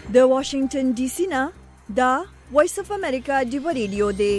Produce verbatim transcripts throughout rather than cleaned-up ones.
د واشنگټن ډي سي نه دا وایس اف امریکا دی ریډیو دی.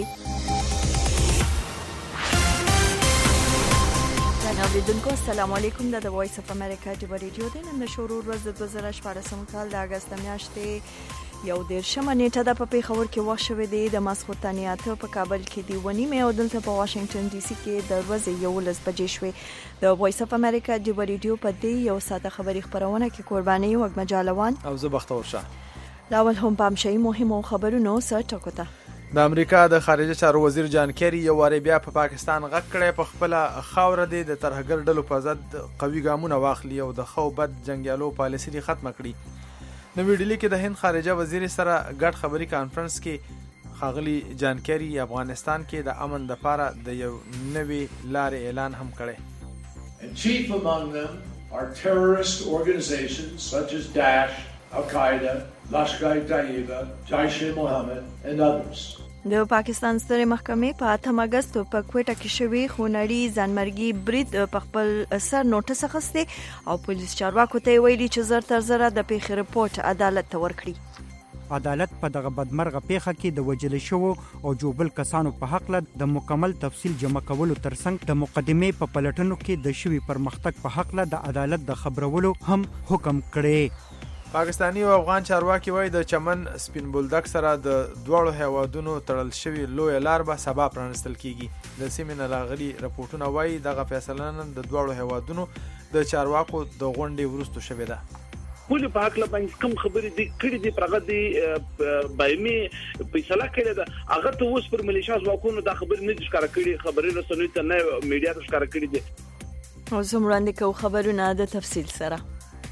اوریدونکو السلام علیکم. د وایس اف امریکا دی ریډیو دی. نن شروع ورځ د دوه زره شپاړسم کال د اگست میاشتې یو دیرشمه نیټه د پیښور کې وخت شوې دی د ماسخوتنې اته په کابل کې دی ونیمه او دلته په واشنگټن ډي سي کې د ورځې یولس بجې شوې. د وایس اف امریکا دی ریډیو په دې یو ساده خبري خبرونه کې قرباني وګ مجالوان او زه بختور شاه. لاول هم پام شي مهمو خبرونو سره ټکوته. د امریکا د خارجه چارو وزیر جان کیری یو واری بیا په پا پاکستان غږ کړی په خپل خاور دی د ترهګر ډلو په ضد قوي ګامونه واخلي او د خو بد جنگیالو پالیسي ختم کړي. نو ویډیو کې د هند خارجه وزیر سره ګډ خبري کانفرنس کې خاغلی جان کیری افغانستان کې د امن لپاره د یو نوي لارې اعلان هم کړی. And chief among them are terrorist organizations such as Daesh, Al-Qaeda, Lashkar-e-Taiba, Jaish-e-Mohammed and others. د پاکستان سترې محکمې په اتم اگست په کوټه کې شوی خونړي ځانمرګي برید په خپل سر نوټس اخیسته او پولیس چارواکو ته ویلي چې زر تر زره د پیښې رپورت عدالت ته ورکړي. عدالت په دغه بدمرغه پیښه کې د وجل شوو او جوبل کسانو په حق له د مکمل تفصیل جمع کولو ترڅنګ د مقدمې په پلټنو کې د شوی پرمختګ په حق له د عدالت د خبرولو هم حکم کړی. پاکستانی او افغان چارواکي وایي د چمن سپین بولدک سره د دوړو هیوادونو تړل شوی لوی لار به سبا پرانستل کیږي. د سیمې نه راغلي راپورټونه وایي دغه فیصله نن د دوړو هیوادونو د چارواکو د غونډې وروسته شوې ده. ولې په حق له باندې کوم خبرې دي کړې دي پرغه دي بایمي فیصله کړې ده هغه ته اوس پر ملیشیا ځواکونو دا خبرې نه دي ښکاره کړې خبرې رسنۍ ته نه میډیا ته ښکاره کړې دي. او زموږ د کو خبرونه د تفصیل سره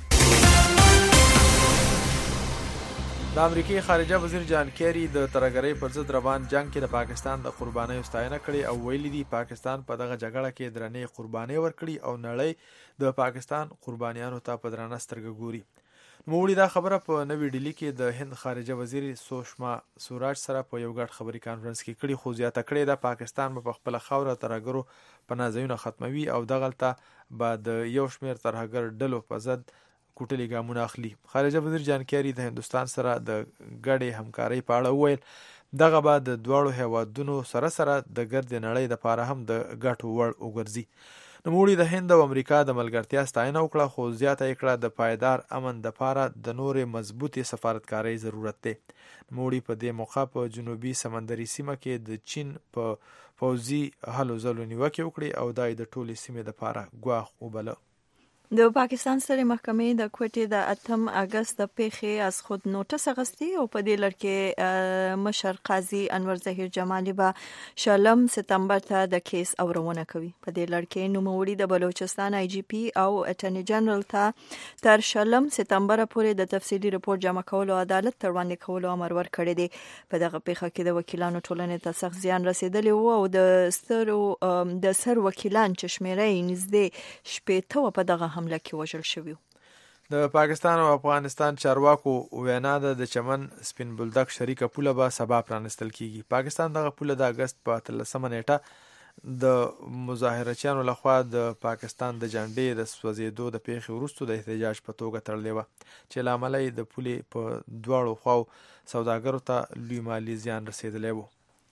د امریکای خارجه وزیر جان کیری د ترهګرۍ پر ضد روان جنگ کې د پاکستان د قربانۍ ستاینه کړې او ویلي دي پاکستان په دغه جګړه کې درنې قربانۍ ورکړي او نړۍ د پاکستان قربانیانو ته په درنه سترګه ګوري. نوموړي دا خبره په نوې ډیلی کې د هند خارجه وزیر سوشما سوراج سره په یو ګډ خبري کانفرنس کې کړي خو زیاته کړې ده پاکستان په خپل خاور ترهګرو پناهځایونه ختموي او دغلته بعد یو شمېر ترهګر ډلو په ضد کوټلي ګامونه اخلي. خارجه وزیر جان کیری د هندستان سره د ګډې همکارۍ په اړه وویل دغه بعد د دواړو هیوادونو سره سره د ګرد نړۍ د پاره هم د ګټو وړ وګرځي. نوموړي د هند او امریکا د ملګرتیا ستاینه وکړه خو زیاته یې کړه د پایدار امن د پاره د نورې مضبوطې سفارتکارۍ ضرورت دی. نوموړي په دې موقع په جنوبي سمندري سیمه کې د چین په پوځي هلو ځلو نیوکه وکړي او دای د ټولې سیمې د پاره ګواښ وبله. د پاکستان سترې محکمې د کوټې د اتم اگست د پیښې از خود نوټس اخیستی او په دې لړ کې مشر قاضي انور ظهیر جمالي به شلم سپتمبر ته د کیس اورونه کوي. په دې لړ کې نوموړي د بلوچستان آی جی پی او اټرنی جنرال ته تر شلم سپتمبر پورې د تفصیلي رپورت جمع کولو عدالت تر وړاندې کولو امر ورکړی دی. په دغه پیښه کې د وکیلانو ټولنې ته سخت زیان رسیدلی و او د سترو د سر وکیلان چې شمیرې نږدې شپېته په دغه حمله کې وژل شوی. د پاکستان او افغانستان چارواکو وینا ده د چمن سپین بولدک شریکه پوله به سبا پرانستل کیږي. پاکستان دغه پوله د اگست په اتلسمه نیټه د مظاهرچیانو لخوا د پاکستان د جنډې د سوځېدو د پیښې وروسته د احتجاج په توګه تړلې وه چې له امله د پولې په دواړو خواو سوداګرو ته لوی مالي زیان رسېدلی و.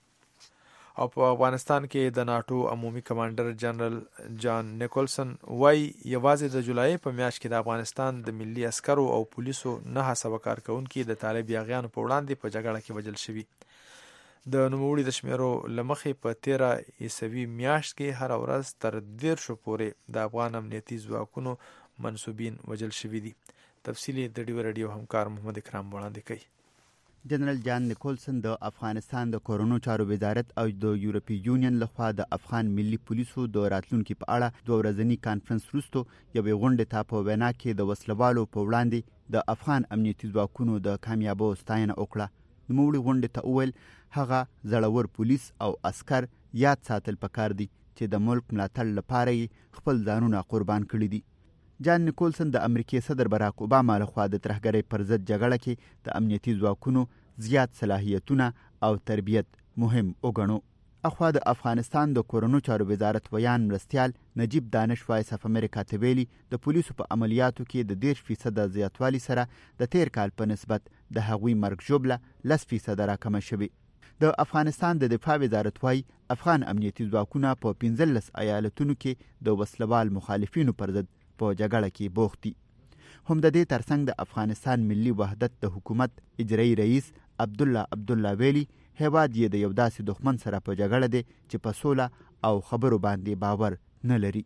او په افغانستان کې د ناټو عمومي کمانډر جنرال جان نیکولسن وایي یوازې د جولای په میاشت کې د افغانستان د ملي عسکرو او پولیسو نه سوه کارکونکي د طالب یاغیانو په وړاندې په جګړه کې وژل شوي. د نوموړي د شمیرو له مخې په تیره عیسوي میاشت کې هره ورځ تر دیرشو پورې د افغان امنیتي ځواکونو منصوبین وژل شوي دي. تفصیلي د ډیو رادیو همکار محمد اکرام وړاندې کوي. جنرال جان نیکولسن د افغانستان د کورونو چارو وزارت او د یورپی یونین لخوا د افغان ملي پولیسو د راتلونکي په اړه دوه ورځنی کانفرنس وروسته یوې غونډې ته په وینا کې د وسلوالو په وړاندې د افغان امنیتي ځواکونو د کامیابو ستاینه وکړه. نوموړي غونډې ته وویل هغه زړور پولیس او عسکر یاد ساتل پکار دي چې د ملک ملاتړ لپاره یې خپل ځانونه قربان کړي دي. جان نیکولسن د امریکای صدر باراک اوباما لخوا د ترهګرۍ پر ضد جګړه کې د امنیتي ځواکونو زیات صلاحیتونه او تربیت مهم وګڼو. اخوا د افغانستان د کورونو چارو وزارت ویان مرستیال نجیب دانش وایس اف امریکا ته ویلي د پولیسو په عملیاتو کې د دېرش فیصد زیاتوالي سره د تیر کال په نسبت د هغوی مرګ ژوبله لس فیصد راکمه شوې. د افغانستان د دفاع وزارت وايي افغان امنیتي ځواکونه په پنځلس ایالتونو کې د وسلوال مخالفینو پر ضد په جګړه کې بوخت دي. هم د دې ترڅنګ د افغانستان ملي وحدت د حکومت اجرایي رئیس عبدالله عبدالله ویلي هیواد یې د یو داسې دښمن سره په جګړه دی چې په سوله او خبرو باندې باور نه لري.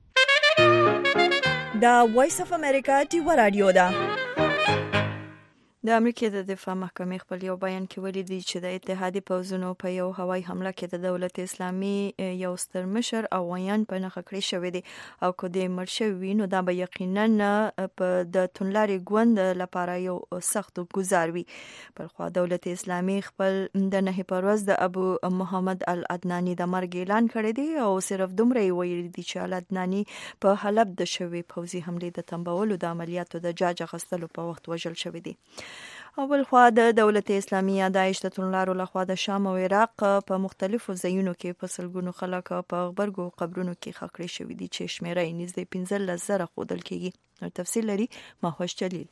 دا وایس اف امریکا ټیوه رادیو ده. د امریکا د دفاع محکمې خپل یو بیان کې ولیدي چې د اتحادي پوځونو په یو هوایي حمله کې د دولت اسلامي یو ستر مشر او ویان په نښه کړی شوی دی او که د مړ شوي نو دا به یقینا په د توندلارې ګوند لپاره یو سخت ګزار وي. بلخوا دولت اسلامي خپل د نهي پر ورځ د ابو محمد العدناني د مرګ اعلان کړی دی او صرف دومره یې ویلي دي چې العدناني په حلب د شوي پوځي حملې د تنبولو د عملیاتو د جاج اخیستلو په وخت وژل شوی دی. او بلخوا د دولت اسلامي داعش د توندلارو لخوا د شام او عراق په مختلفو ځایونو کې په سلګونو خلک په غبرګو قبرونو کې ښخ کړي شوي دي چې شمیره یې نږدې پنځلس زره ښودل کېږي. تفصیل لري ماهوش جلیل.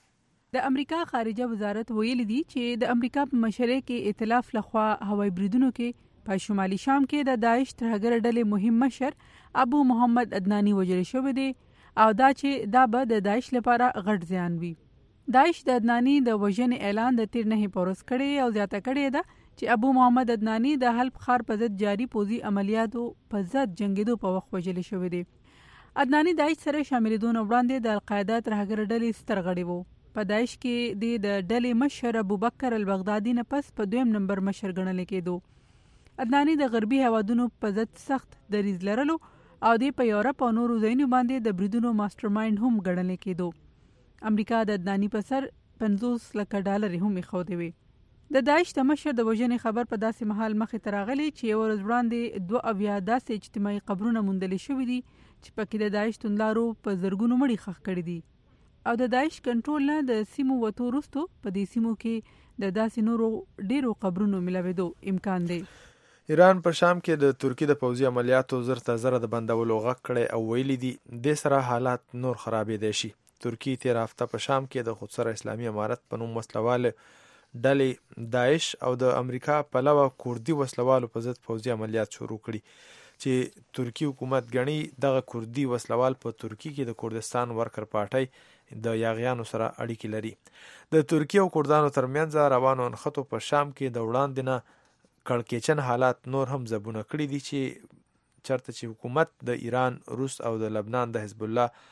د امریکا خارجه وزارت ویلي دي چې د امریکا په مشرۍ کې ائتلاف لخوا هوایي بریدونو کې په شمالي شام کې د داعش ترهګر ډلې مهم مشر ابو محمد عدناني وژل شوی دی او دا چې دا به د داعش لپاره غټ زیان وي. داعش د عدناني د وژنې اعلان د تیر نه پورس کړي او زیاته کړي ده چې ابو محمد عدناني د حلب ښار په ضد جاري پوځي عملیاتو په ضد جنگیدو په وخت وژل شوی دی. عدناني داعش سره شاملېدو نه وړاندې د القاعده ترهګر ډلې ستر غړی وو. په داعش کې د ډلې مشر ابوبکر البغدادي نه پس په دویم نمبر مشر ګڼل کېدو. عدناني د غربي هوادونو په ضد سخت دریځ لرلو او د په یورپ او نورو ځایونو باندې د بریدونو ماستر مایند هم ګڼل کېدو. امریکا د عدناني په سر پنځوس لکه ډالر هم ایښودې وي. د داعش د مشر د وژنې خبر په داسې مهال مخې ته راغلی چې یوه ورځ وړاندې دوه اویا داسې اجتماعي قبرونه موندلې شوي دي چې پکې د داعش توندلارو په زرګونو مړي ښخ کړي دي او د داعش کنټرول نه د سیمو وتو وروستو په دې سیمو کې د داسې نورو ډیرو قبرونو ملوېدو امکان دی. ایران په شام کې د ترکیې د پوځي عملیاتو زر تر زره د بندولو غږ کړی او ویلي دي دې سره حالات نور خرابېدی شي. ترکیې تیر هفته په شام کې د خودسره اسلامي امارت په نوم وسلوال ډلې داعش او د امریکا پلوه کوردي وسلوالو په ضد پوځي عملیات شروع کړي چې ترکی حکومت ګڼي دغه کوردي وسلوال په ترکیې کې د کردستان ورکر پارټۍ د یاغیانو سره اړیکې لري. د ترکیې او کردانو ترمنځ روانو انخطو په شام کې د وړاندې نه کړکېچن حالات نور هم زبونه کړي دي چې چرته چې حکومت د ایران، روس او د لبنان د حزب الله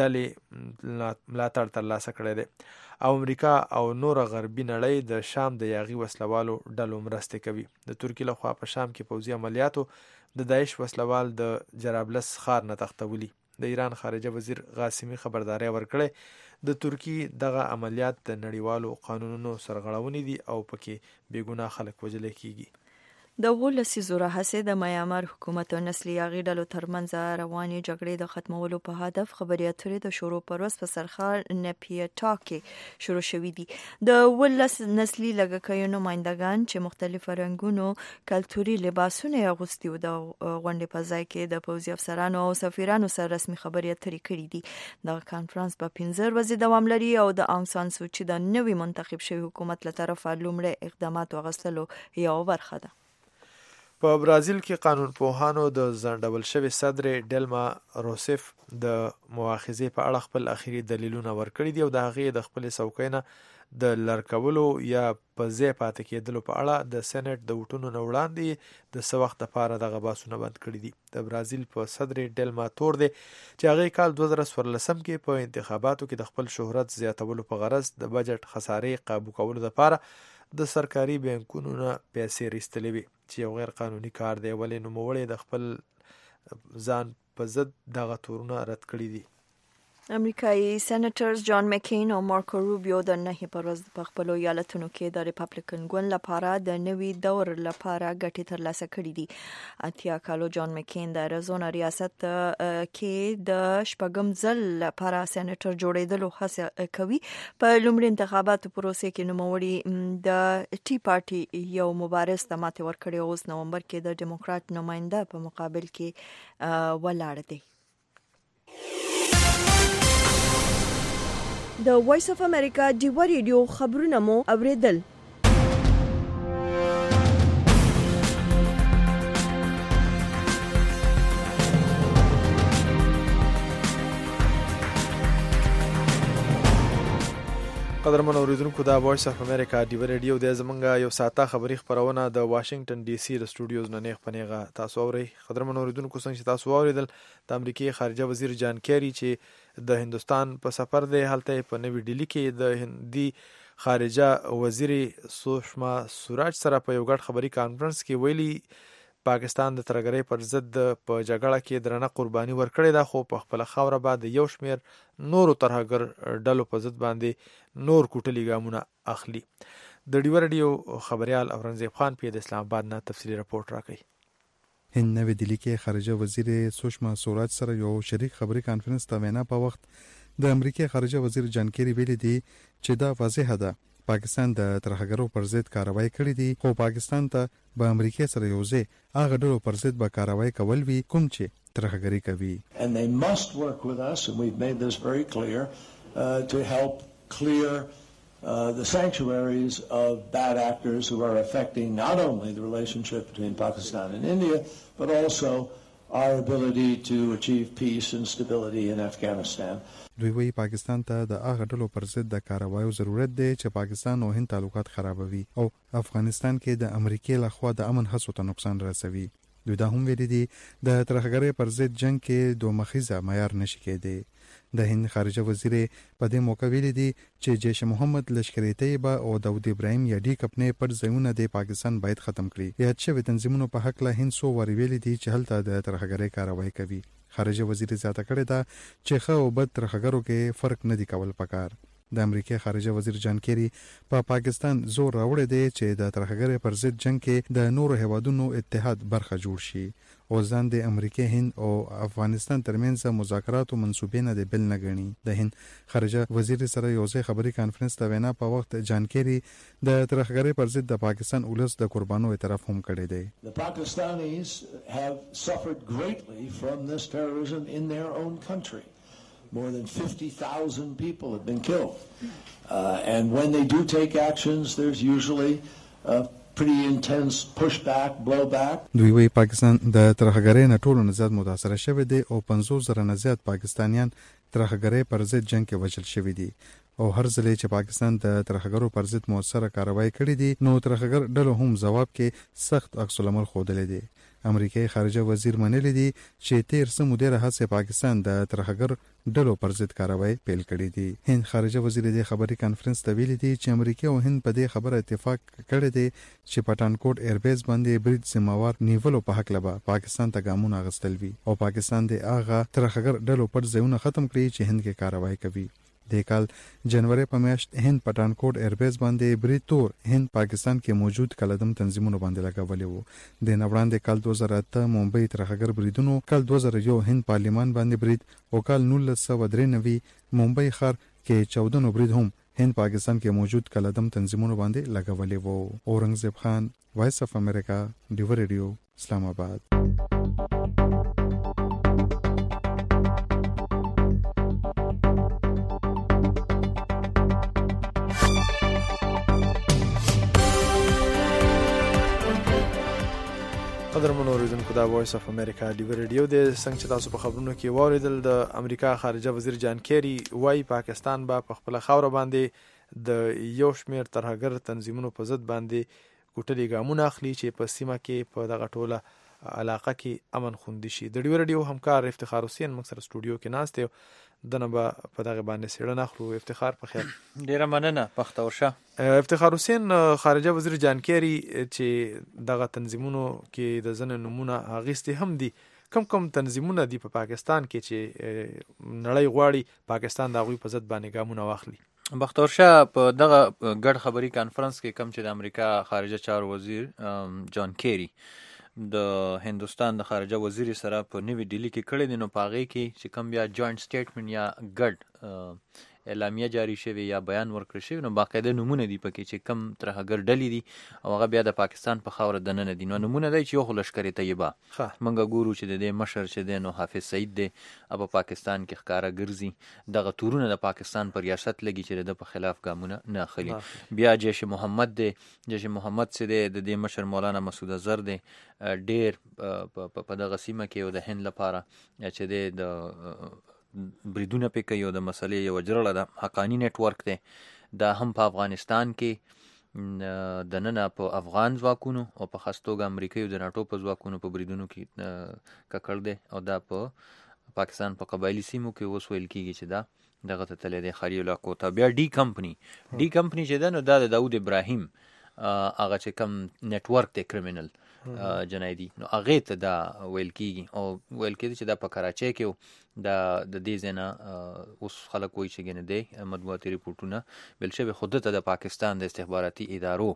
ډلې ملاتړ ترلاسه کړی دی او امریکا او نور غربي نړۍ د شام د یاغي وسلوالو ډلو مرستې کوي. د ترکیې لخوا په شام کې پوځي عملیاتو د داعش وسلوال د جرابلس ښار نه تښتولي. د ایران خارجه وزیر قاسمي خبرداری ورکړی د ترکیې دغه عملیات د نړیوالو قانونونو سرغړونې دي او پکې بېګناه خلک وژل کیږي. د اوولس لسیزو راهیسې د میانمار حکومت او نسلي یاغي ډلو ترمنځ روانې جګړې د ختمولو په هدف خبرې اترې د شروع پر ورځ په سرخار نپیټا کې شروع شوې دي. د اوولس نسلي لږکیو نمایندګان چې مختلف رنګونو کلتوري لباسونه یې اغوستي وو د غونډې په ځای کې د پوځي افسرانو او سفیرانو سره رسمي خبرې اترې کړې دي. دغه کانفرنس په پنځه ورځې دوام لري او د آنګ سان سوچي د نوي منتخب شوي حکومت له طرفه لومړی اقدامات اغوستلو یوه برخه ده. په برازیل کې قانون پوهانو د ځنډول شوي صدر ډیلما روسیف د مواخذې په اړه خپل اخیری دلیلونه ورکړي دي او د هغې د خپلې څوکۍ نه د لرکولو یا په ځای پاتې کېدلو په اړه د سېنټ د وټونو نه وړاندې د څه وخت لپاره دغه بحثونه بند کړي دي. د برازیل په صدر ډیلما تور دی چې هغې کال دوه زره څوارلسم کې په انتخاباتو کې د خپل شهرت زیاتولو په غرض د بجټ خسارې قابو کولو لپاره د سرکاري بانکونو نه پیسې راایستلې وي چې یو غیر قانوني کار دی. ولې نوموړی د خپل ځان په ضد دغه تورونه رد کړي دي. امریکایي سېنیټرز جان مکین او مارکو روبیو د نهي پر ورځ په خپل ایالتونو کې د ریپابلیکن ګوند لپاره د نوي دور لپاره ګټې ترلاسه کړې دي. اتیا کالو جان مکین د اریزونا ریاست کې د شپږم ځل لپاره سېنیټر جوړېدلو هڅه کوي. په لومړي انتخاباتو پروسې کې نوموړي د ټي پارټي یو مبارز ته ماتې ورکړې او اوس نومبر کې د ډیموکرات نماینده په مقابل کې ولاړ دی. د وایس اف امریکا ډیو ریډیو خبرونه مو اوریدل. قدرمن اوریدونکو دا وایس اف امریکا ډیو ریډیو د زمونږه یو ساعته خبری خبرونه د واشنگټن ډي سي د سټوډیوز نه نیغ پنیغه تاسو اورئ. قدرمن اوریدونکو څنګه چې تاسو اوریدل د امریکای خارجه وزیر جان کیری چې د هندستان په سفر دی هلته په نوی ډیلی کې د هندي خارجه وزیر سوشما سوراج سره په یو ګډ خبري کانفرنس کې ویلي پاکستان د ترګرۍ پر ضد په جګړه کې درنه قرباني ورکړې ده، خو په خپل خاوره باندې یو شمیر نورو ترهګر ډلو په ضد باندې نور کوټلي ګامونه اخلي. د ډیو ریډیو خبريال اورنګزیب خان په اسلام آباد نه تفصیلی راپورټ راکړي. هند نوی دلی کې خارجه وزیر سوشما سوراج سره یو شریک خبري کانفرنس ته وینا په وخت د امریکای خارجه وزیر جان کیری ویلي دی چې دا واضحه ده پاکستان د ترهګرو پر ضد کاروایی کړې دي، خو پاکستان ته به امریکا سره یوځای هغه ډلو پر ضد به کاروایی کول وي کوم چې ترهګری کوي. And they must work with us, and we've made this very clear, uh, to help clear uh, the sanctuaries of bad actors who are affecting not only the relationship between Pakistan and India, but also our ability to achieve peace and stability in Afghanistan. دوی وی پاکستان ته د هغه ډلو پر ضد د کاروایو ضرورت دی چې پاکستان او هند تعلقات خرابوي او افغانستان کې د امریکای لخوا د امن هڅو ته نقصان رسوي. دوی دا هم ویلي دي د ترهګرۍ پر ضد جنگ کې دوه مخیزه معیار نشي کېدی. د هند خارجه وزیر په دې موقع ویلي دي چې جیش محمد لشکرې طیبه او داود ابراهیم یا ډی کپنې پر ځایونه د پاکستان باید ختم کړي. یاد شوی تنظیمونو په حق له هند سو وری ویلي دي چې هلته د ترهګرۍ کاروایی کوي. خارجه وزیر زیاته کړې ده چې ښه او بد ترهګرو کې فرق نه دی کول پکار. د امریکای خارجه وزیر جان کیری په پا پاکستان زور راوړی دی چې د ترهګرۍ پر ضد جنگ کې د نورو هیوادونو اتحاد برخه جوړ شي او ځان د امریکا هند او افغانستان ترمنځ مذاکراتو منسوبې نه دی بل نه غني. د هند خارجه وزیر سره یو ځای خبري کانفرنس ته وینا په وخت جان کیری د ترهګرۍ پر ضد د پاکستان ولس د قربانو اعتراف هم کړی دی. The Pakistanis have suffered greatly from this terrorism in their own country. More than fifty thousand people have been killed. Uh, and when they do take actions, there's usually a pretty intense pushback, blowback. دوی وی پاکستان د ترهګرۍ نه ټولو نه زیات متاثر شوی دی او پنځوس زره نه زیات پاکستانیان ترهګرۍ پر ضد جنگ کې وژل شوی دي او هر ځل چې پاکستان د ترهګرو پر ضد موثره کاروایی کړې دي نو ترهګر ډلو هم جواب کې سخت عکس العمل ښودلی دی. امریکای خارجه وزیر منلی دی چې تیر څه موده راهیسې پاکستان د ترهګر ډلو پر ضد کاروایی پیل کړې دي. هند خارجه وزیر د خبري کانفرنس ته ویلي دی چې امریکا او هند په دې خبره اتفاق کړی دی چې پټانکوټ ایربیز باندې برید سیماوار نیولو په حق لبا پاکستان ته ګامونه اخیستل وي او پاکستان د هغه ترهګر ډلو پر ځایونه ختم کړي چې هند کې کاروایی کوي. د کال جنوري په میاشت هند پټانکوټ ایربیز باندې برید تور هند پاکستان کې موجود کلدم تنظیمونو باندې لګولې وو. د نوړاندې کال دوه زره اته ممبئی ترهګر بریدونو، کال دوه زره یو هند پارلیمان باندې برید او کال نولس سوه درې نوي ممبئی ښار کې چودہ نو برید هم هند پاکستان کې موجود کلدم تنظیمونو باندې لګولې وو. اورنګزیب خان، وایس اف امریکا، ډیو ریډیو، اسلام آباد. قدرمن اوریدونکو دا وایس اف امریکا ډیو ریډیو د څنګه چې تاسو په خبرونو کې واوریدل د امریکا خارجه وزیر جان کیری وايي پاکستان به با په خپل خاور باندې د یو شمیر ترهګر تنظیمونو په ضد باندې کوټلي ګامونه اخلي چې په سیمه کې په دغه ټوله علاقه کې امن خوندي شي. د ډیو ریډیو همکار افتخار حسین موږ سره سټوډیو کې ناست دی دنه به په دغه باندې سیړنه اخلو. افتخار په خیر. ډیره مننه پختورشه. افتخار حسین، خارجه وزیر جان کیری چې دغه تنظیمونو کې د ځنه نمونه اغیستي هم دي کم کم تنظیمونه دي په پاکستان کې چې نړۍ غواړي پاکستان د هغوی په ضد باندې ګامونه واخلي؟ بختور شاه په دغه ګډ خبري کانفرنس کې کم چې د امریکا خارجه چارو وزیر جان کیری د هندوستان د خارجه وزیر سره په نوې ډیلی کې کړی دی، نو په هغې کې چې کم بیا جوائنٹ سټیټمنټ یا ګډ اعلامیه جاری شوی یا بیان ورکړل شوی، نو باقاعده نمونه دي پکې چې کم ترهګر ډلې دي او هغه بیا د پاکستان په خاوره دننه دي. نو نمونه دی چې یو خو لشکر طیبه موږ ګورو چې د دې مشر چې دی نو حافظ سعید دی، په پاکستان کې ښکاره ګرځي، دغه تورونه د پاکستان پر ریاست لګي چې د په خلاف ګامونه نه اخلي. بیا جیش محمد دی، جیش محمد چې دی د دې مشر مولانا مسعود اظهر دی، ډیر په دغه سیمه کې او د هند لپاره چې دی د بریدونه پې کوي او د مسلې یوه جرړه ده، حقانی نیټ ورک دی، دا هم په افغانستان کې د ننه په افغان ځواکونو او په خاص توګه امریکایي او د ناټو په ځواکونو په بریدونو کې ککړ دی او دا په پاکستان په قبایلي سیمو کې اوس ویل کېږي چې دا دغه ته تللی دی ښاري علاقو ته. بیا ډي کمپني ډي کمپني چې ده نو دا د داود ابراهیم هغه چې کم نیټ ورک دی کرمینل جنایدي، نو هغې ته دا ویل کېږي او ویل کېده چې دا په کراچۍ کې دا د دې ځای نه اوس خلک وایي چې ګنې دی مطبوعاتي ریپورټونه ویل شوي، خو ده ته د پاکستان د استخباراتي ادارو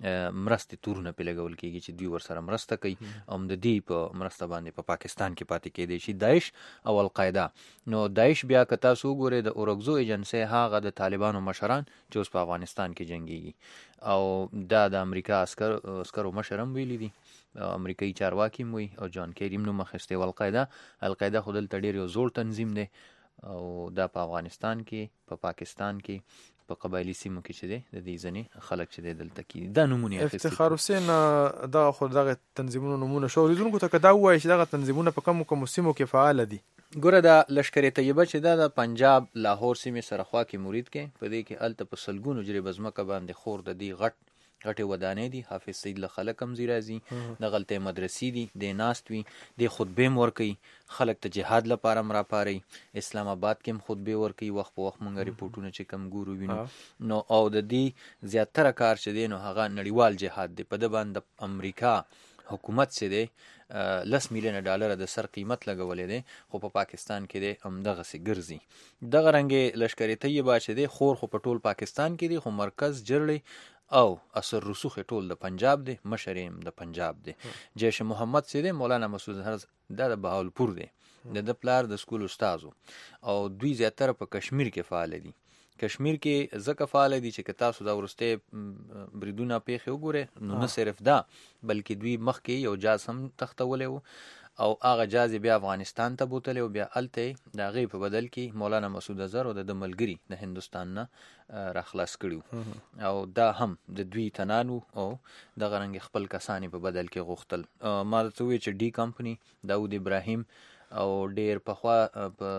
مرستې تورونه پې لګول کېږي چې دوی ورسره مرسته کوي او د دې په مرسته باندې په پاکستان کې پاتې کېدی شي داعش او القاعده. نو داعش بیا که تاسو وګورئ د اورکزو ایجنسۍ هغه د طالبانو مشران چې اوس په افغانستان کې جنګېږي او دا د امریکا عسکر عسکرو مشر هم ویلي دي، امریکایي چارواکي هم وي او جان کیری هم نوم اخیستی و. القاعده القاعده خو دلته ډېر یو زوړ تنظیم دی او دا په افغانستان کې په پاکستان کې په قبایلي سیمو کې چې دی د دې ځینې خلک چې دی دلته کې دا نمونه اخیستي. افتخار حسین دغه خو دغه تنظیمونو نمونه شو، لیدونکو ته که دا ووایي چې دغه تنظیمونه په کومو کومو سیمو کې فعاله دي؟ ګوره د لشکر طیبه چې دا د پنجاب لاهور سیمې سره خوا کې مرید کې په دې کې هلته په سلګونو جریبه ځمکه باندې خور د دې غټ غټې ودانې دي، حافظ سعید له خلک هم ځي راځي، دغلته مدرسې دي، دی ناست وي، دی خطبې هم ورکوي، خلک ته جهاد لپاره هم راپاري، اسلام آباد کې هم خطبې ورکوي، وخت په وخت مونږ ریپورټونه چې کم ګورو وینو. نو او د دې زیاتره کار چې دی نو هغه نړیوال جهاد دی، په ده باندې امریکا حکومت چې دی لس میلیونه ډالر د سر قیمت لګولی دی، خو په پاکستان کې دی همدغسې ګرځي. دغه رنګې لشکر طیبه چې دی خور خو په ټول پاکستان کې دی، خو مرکز جرړې او اثر رسوخ ټول د پنجاب دی، مشر یې د پنجاب دی. جیش محمد چې دی مولانا مسعود اظهر دا د بهاولپور دی، د ده پلار د سکول استازو او دوی زیاتره په کشمیر کې فعال دي. کشمیر کې ځکه فعال دي چې که تاسو دا وروستی بریدونه پیښې وګورئ نو نه صرف دا بلکې دوی مخکې یو جاز هم تختولی و او هغه جاز بیا افغانستان ته بوتلی او بیا هلته د هغې په بدل کې مولانا مسعود اظهر او د ده ملګري د هندوستان نه راخلاص کړي او دا هم د دوی تنان و او دغه رنګې خپل کسان په بدل کې غوښتل. ما درته وویل چې ډي کمپني داود ابراهیم او ډیر پخوا په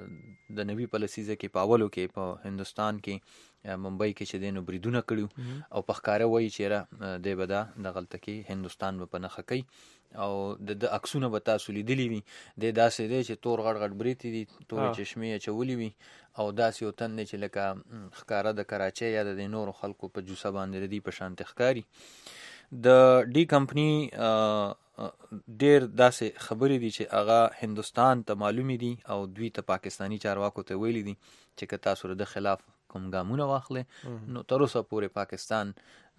د نوي پلسیزه کې په اولو کې په هندوستان کې ممبئی کې چې دی نو بریدونه کړي او په ښکاره وایي چې یاره دی به دا دغلته کې هندوستان به په نښه کوي او د د عکسونه به تاسو لیدلي وي، دی داسې دی چې تور غټ غټ بریتې دي، تورې چشمې اچولي وي او داسې یو تن دی چې لکه ښکاره د کراچۍ یا د نورو خلکو په جوسه باندې د دې په شانتې ښکاري. د ډي کمپني ډیر داسې خبرې دي چې هغه هندوستان ته معلومې دي او دوی ته پاکستانی چارواکو ته ویلي دي چې که تاسو د خلاف کوم ګامونه واخلې نو تر اوسه پورې پاکستان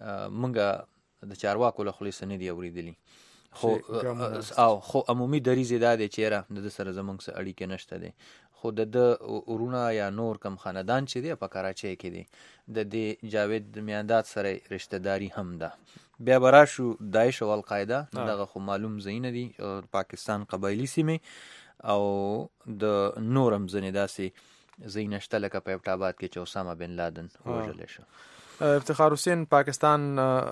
موږ د چارواکو له خولې څه نه دي اورېدلي، خو او خو عمومي دریځ یې دا دی چې یاره د ده سره زموږ څه اړیکې نشته دی، خو د ده ورونه یا نور کم خاندان چې دی په کراچۍ کې دی د دې جاوید میانداد سره رشته داري هم ده. بیا به راشو داعش او القاعده، دغه خو معلوم ځایونه دي پاکستان قبایلي سیمې او د نور هم ځینې داسې ځایونه شته لکه په ایبټ آباد کې چې اسامه بن لادن وژلی شو. افتخار حسین پاکستان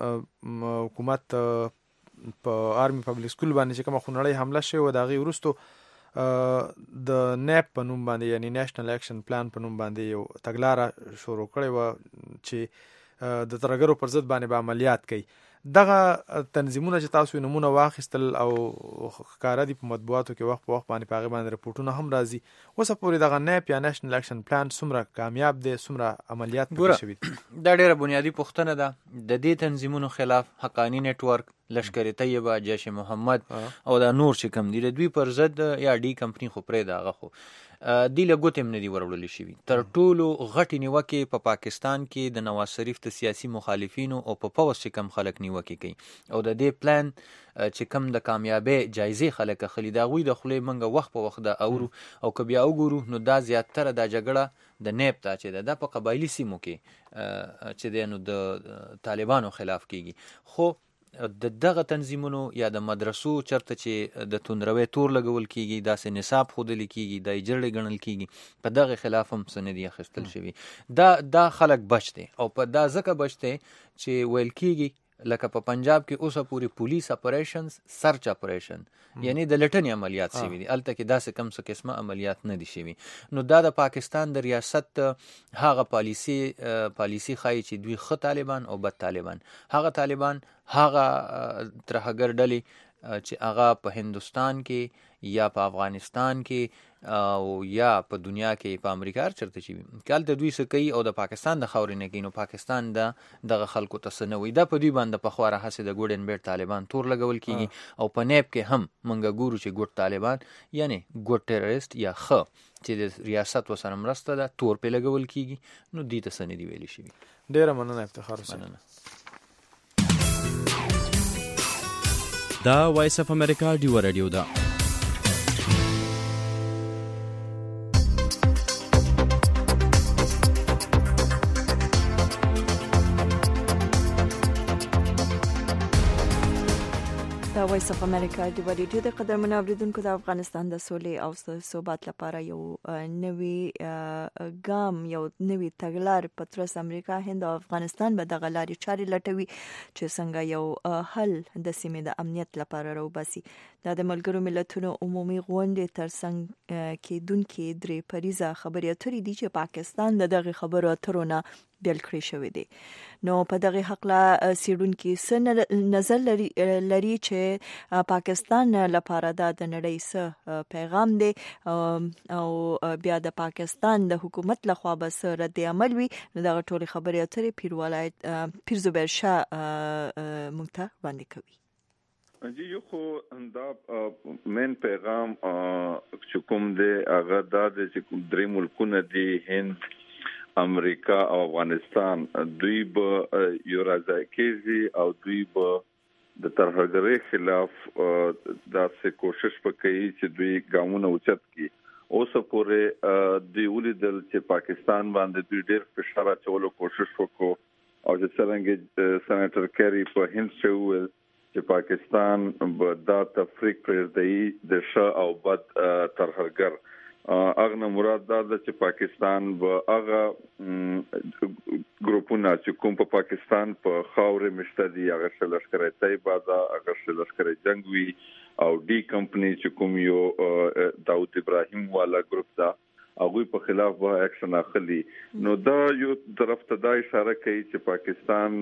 حکومت په آرمی پبلک سکول باندې چې کومه خونړۍ حمله شوې وه د هغې وروستو د نیپ په نوم باندې یعنی نیشنل اکشن پلان په نوم باندې یو تګلاره شروع کړې وه چې د ترهګرو پر ضد باندې به عملیات کوي. دغه تنظیمونه چې تاسو نمونه واخیستل او ښکاره دي په مطبوعاتو کې وخت په وخت باندې په هغې باندې رپورټونه هم راځي، اوسه پورې دغه نیپ یا نیشنل اکشن پلان څومره کامیاب دی، څومره عملیات پکې شوي دي؟ دا ډېره بنیادي پوښتنه ده. د دې تنظیمونو خلاف حقانی نیټورک، لشکر طیبه، جیش محمد او دا نور چې کم دي د دوی پر ضد یا ډي کمپني خو پرېږده هغه خو دی له ګوتې هم نه دي وروړلی شوي. تر ټولو غټې نیوکې په پاکستان کې د نواز شریف د سیاسي مخالفینو او په پوځ چې کم خلک نیوکې کوي او د دې پلان چې کم د کامیابۍ جایزې خلک اخلي د هغوی د خولې موږ وخت په وخت دا اورو او که بیا وګورو نو دا زیاتره دا جګړه د نیب ته چې ده دا په قبایلي سیمو کې چې دی نو د طالبانو خلاف کیږي. خو د دغه تنظیمونو یا د مدرسو چرته چې د توندروي تور لګول کیږي، داسې نصاب ښودلی کیږي، دا یې جرړې ګڼل کیږي، په دغه خلاف هم څه نه دي اخیستل شوي. دا دا خلک بچ دی او په دا ځکه بچ دی چې ویل کیږي لکه په پنجاب کې اوسه پوری پولیس اپریشنز سرچ اپریشن یعنی د لټنې عملیات شوي دي، هلته کې داسې کم څه قسمه عملیات نه دي شوي. نو دا د پاکستان د ریاست هغه پالیسی پالیسی ښایي چې دوی ښه طالبان او بد طالبان، هغه طالبان هغه ترهګر ډلې چې هغه په هندوستان کې یا په افغانستان کې او یا په دنیا کې په امریکا هر چېرته چې وي که هلته دوی څه کوي او د پاکستان د خاورې نه کوي نو پاکستان د دغه خلکو ته څه نه وایي. دا په دوی باندې پخوا راهسې د ګوډ ان بیډ طالبان تور لګول کېږي او په نیب کې هم موږ ګورو چې ګوډ طالبان یعنی ګوډ ټیرریست یا ښه چې د ریاست ورسره مرسته ده تور پې لګول کېږي نو دوی ته څه نه دي ویلي شوي. ډېره مننه افتخار حسین. دا وایس اف امریکا ډیو رادیو ده. د وایس اف امریکا د وریډیو د قدرمنو اوریدونکو د افغانستان د سولې او ثبات لپاره یو نوی ګام یو نوی تګلار په ترڅ امریکا، هند او افغانستان به دغه لارې چارې لټوي چې څنګه یو حل د سیمې د امنیت لپاره راوباسي. دا د ملګرو ملتونو عمومي غونډې ترڅنګ کېدونکې درې پریزه خبرې اترې دي چې پاکستان د دغه خبرو اترو نه بیل کړی شوی دی. نو په دغه حقله څېړونکي څه نظر لري لري چې پاکستان لپاره دا د نړۍ څه پیغام دی او بیا د پاکستان د حکومت لخوا به څه رد عمل وي. نو دغه ټولې خبرې اترې پیر ولایت پیر زبیر شاه موږ ته وړاندې کوي. جی یو خو دا مین پیغام چې کوم دی هغه دا دی چې کوم درې ملکونه دي هند، امریکا او افغانستان، دوی به یو راځای کېږي او دوی به د ترهګرۍ خلاف داسې کوشش وکړي چې دوی ګامونه اوچت کړي. اوسه پورې دوی ولیدل چې پاکستان باندې دوی ډېر فشار اچولو کوشش وکړو او چې څرنګه سېنیټر کیری په هند کې وویل چې پاکستان به دا تفریق پرېږدي د ښه او بد ترهګر. اغه نه مراد دا ده چې پاکستان به هغه ګروپونه چې کوم په پاکستان په خاورې مشته دي هغه څه لشکر طیبه ده، هغه څه لشکر جنگ وي او ډي کمپني چې کوم یو داود ابراهیم والا ګروپ ده هغوی په خلاف به اکشن اخلي. نو دا یو طرف ته دا اشاره کوي چې پاکستان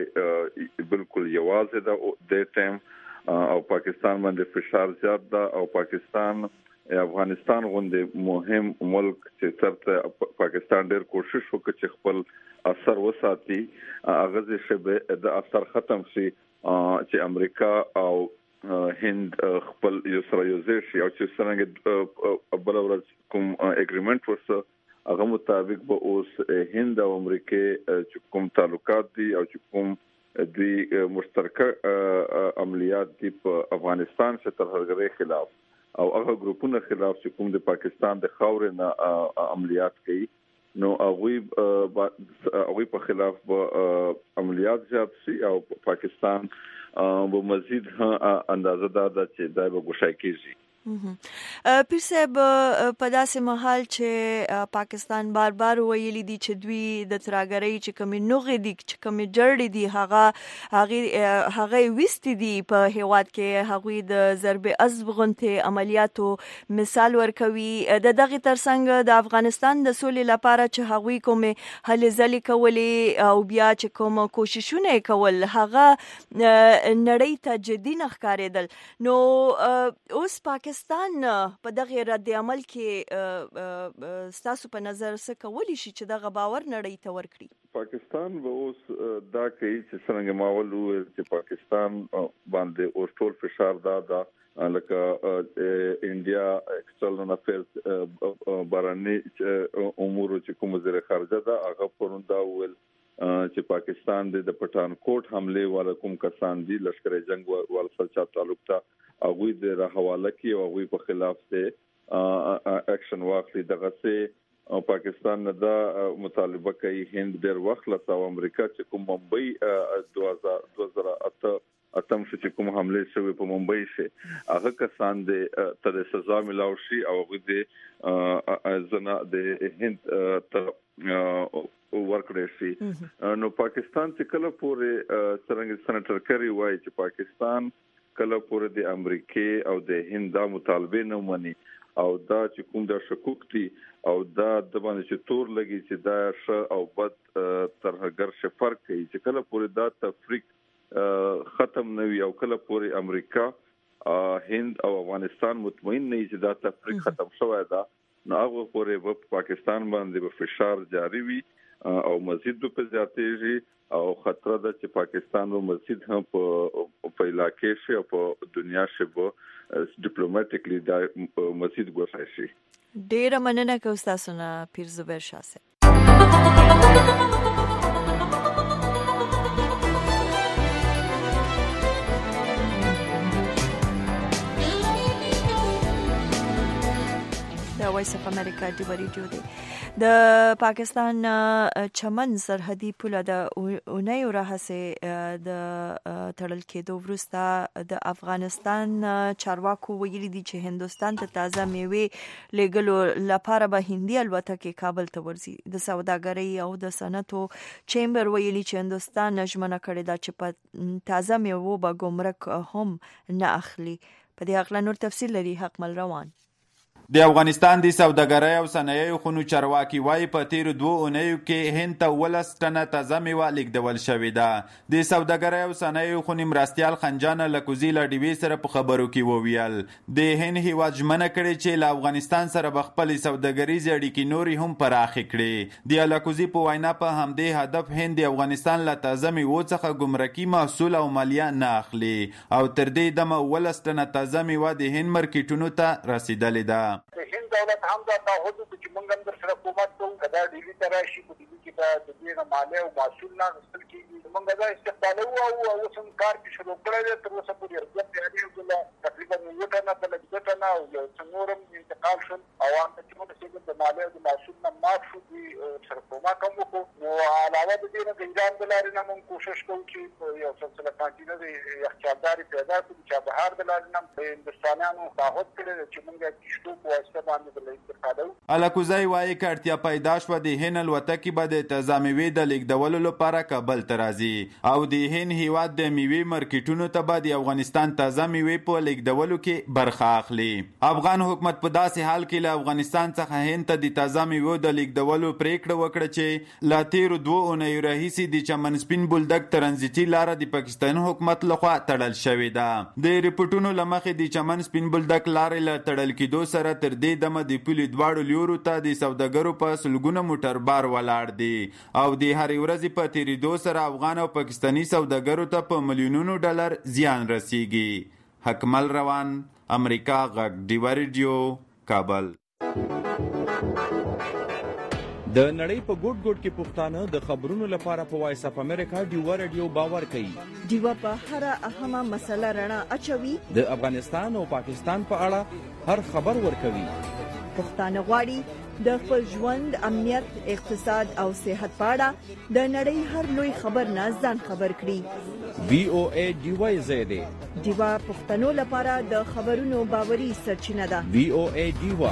د بالکل یوازې ده د ټیم او پاکستان باندې فشار زیات ده او پاکستان افغانستان غوندې مهم ملک چې ترته پاکستان ډېر کوشش وکړي چې خپل اثر وساتي هغه چې شبه د اثر ختم شي چې امریکا او هند خپل یو سره یو ځای شي او چې څنګه بل ورځ کوم اګریمنت وسه هغه مطابق به اوس هند او امریکا چې کوم تعلقات دي او چې کوم دوی مشترکه عملیات دي په افغانستان څخه ترهګرۍ خلاف او هغه ګروپونو خلاف چې کوم د پاکستان د خاورې نه عملیات کوي نو هغه هغه په خلاف به عملیات زیات شي او پاکستان به مزید اندازه دا چې دا به ګوښه کیږي. پیر صاحب په داسې مهال چې پاکستان بار بار ویلي دي چې دوی د ترهګرۍ چې کومې نوغې دي چې کومې جړې دي هغه هغه هغه وستې دي په هیواد کې، هغوی د ضرب عضب غونډې عملیاتو مثال ورکوي. د دغه ترڅنګ د افغانستان د سولې لپاره چې هغوی کومې هلې ځلې کولې او بیا چې کوم کوششونه کول هغه نړۍ ته جدي نه ښکارېدل. نو اوس پاکستان په دغه رد عمل کې ستاسو په نظر څه کولی شي چې دغه باور نړۍ ته ورکړي؟ پاکستان به اوس دا کوي چې څنګه ما ولو چې پاکستان باندې اوس ټول فشار دا دا لکه انډیا ایکسټرنل افیرز بارني امور چې کوم وزیر خارجه دا هغه پروندا ول چې پاکستان د پټانکوټ حمله والا کوم کسان دي لشکر جنگ ول سره تعلق تا هغه د حواله کې او هغه په خلاف ته اکشن واخلي. دغه سه پاکستان دا مطالبه کوي هند ډېر وخت له امریکا چې کوم ممبئی دوه هزار اته اتم چې کوم حمله شوی په ممبئی شه هغه کسان د تر سزا ملاو شي او هغه د زنا د هند تر ورکړی شي. نو پاکستان چې کله پورې څنګه سېنټر کری وایي چې پاکستان کله پورې د امریکای او د هند د مطالبه نه مني او دا چې کوم د شکوک دي او دا د باندې چې تور لګي چې دا ش او بد ترهګر ش فرق کوي چې کله پورې دا تفریق ختم نوي او کله پورې امریکا هند او افغانستان مطمئن نه چې دا تفریق ختم شوی دا نو هغه پورې په پاکستان باندې په فشار جاری وي او مزید په زیاتېږي او خطر ده چې پاکستان و مزید هم په علاقې شي او په دنیا شي به ډیپلوماټیکلی دا مزید ګوښه شي. ډیره مننه کوم تاسو نه پیر زبیر شاه صاحب. وایس اف امریکا دی ریډیو دی. د پاکستان چمن سرحدي پوله د اونۍ راهسه د تړل کېدو وروسته د افغانستان چارواکو ویلي دي چې هندستان ته تازه میوې لېږلو لپاره به هندي الوتکې کابل ته ورځي. د سوداګرۍ او د صنعتو چیمبر ویلي چې هندستان ژمنه کړې ده چې په تازه میوو به ګمرک هم نه اخلي. په دې اړه نور تفصیل لري حکمل روان. د افغانستان د سوداګرۍ او صنایعو خونو چارواکي وایي په تیرو دوه اونیو کې هند ته ولس ټنه تازه میوه لیږدول شوې ده. د سوداګرۍ او صنایعو خونې مرستیال خنجان لکوزي له ډیوې سره په خبرو کې وویل د هند هیواد ژمنه کړې چې له افغانستان سره به خپلې سوداګریزې اړیکې نورې هم پراخې کړي. د لکوزي په وینا په همدې هدف هند د افغانستان له تازه میوو څخه ګمرکي محصول او مالیه نه اخلي او تر دې دمه ولس ټنه تازه میوه د هند مارکیټونو ته رسیدلې ده. هند دولت هم دا تعهد وکړي چې موږ هم در سره کومک کوو که دا ډیلي ته راشي په ډیلي کې به د دې نه مالیه او محصول نه اخیستل کېږي. موږ دا استقبالوو او اوس هم کار کې شروع کړی دی. تر اوسه پورې ارزښت پیالې تقریبا اووه ټنه د لږ دوه ټنه او یو څه نور هم انتقال شول او هغه چې موږ رسېدل د مالیې او د محصول نه معاف شو دوی سره کومک هم وکړو. نو علاوه د دې نه د ایران د لارې نه موږ کوشش کوو چې یو سلسله کانټینر د یخچالداري پیدا کړو. چابهار د لارې نه د هندوستانیانو تعهد کړی دی چې موږ د کښتو په واسطه باندې الکوزی وایي که اړتیا پیدا شوه د هند الوتکې به د تازه میوې د لیږدولو لپاره کابل ته راځي او د هند هیواد د میوې مارکیټونو ته به د افغانستان تازه میوې په لیږدولو کې برخه اخلي. افغان حکومت په داسې حال کې له افغانستان څخه هند ته د تازه میوې د لیږدولو پریکړه وکړه چې له تیرو دوه اونیو راهیسې د چمن سپین بولدک ترانزیتي لاره د پاکستان حکومت لخوا تړل شوې ده. د ریپورټونو له مخې د چمن سپین بولدک لارې له تړل کېدو سره تر دې دمه د پولې دواړو لیورو ته د سوداګرو په سلګونه موټر بار ولاړ دي او د هرې ورځې په تیریدو سره افغان او پاکستاني سوداګرو ته په میلیونونو ډالر زیان رسیږي. حکمل روان، امریکا غږ ډیوه ریډیو، کابل. د نړۍ په ګوټ ګوټ کې پښتانه د خبرونو لپاره په وایس اف امریکا ډیوه ریډیو باور کوي. ډیوه په هر اهمه مسله رڼا اچوي. د افغانستان او پاکستان په اړه هر خبر ورکوي. پښتانه غواړي د خپل ژوند، امنیت، اقتصاد او صحت په اړه د نړۍ هر لوی خبر نه ځان خبر کړي. وی او ای ډیوا زیاده ډیوا پښتنو لپاره د خبرونو باوري سرچینه ده. وی او ای ډیوا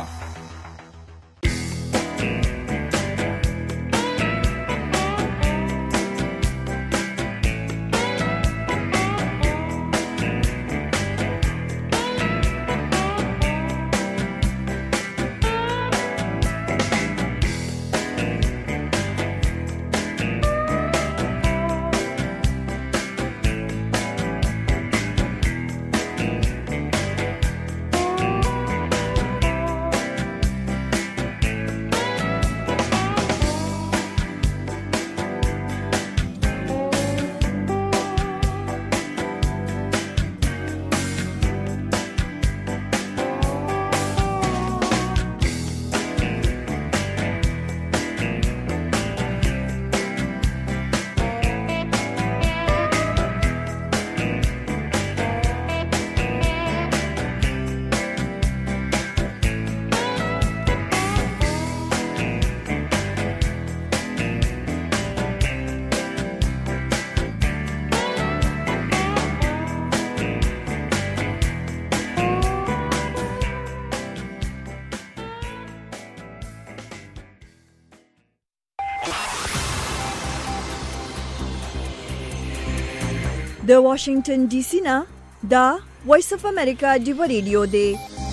د واشنگټن ډي سي نه دا وایس اف امریکا ډیو ریډیو دی.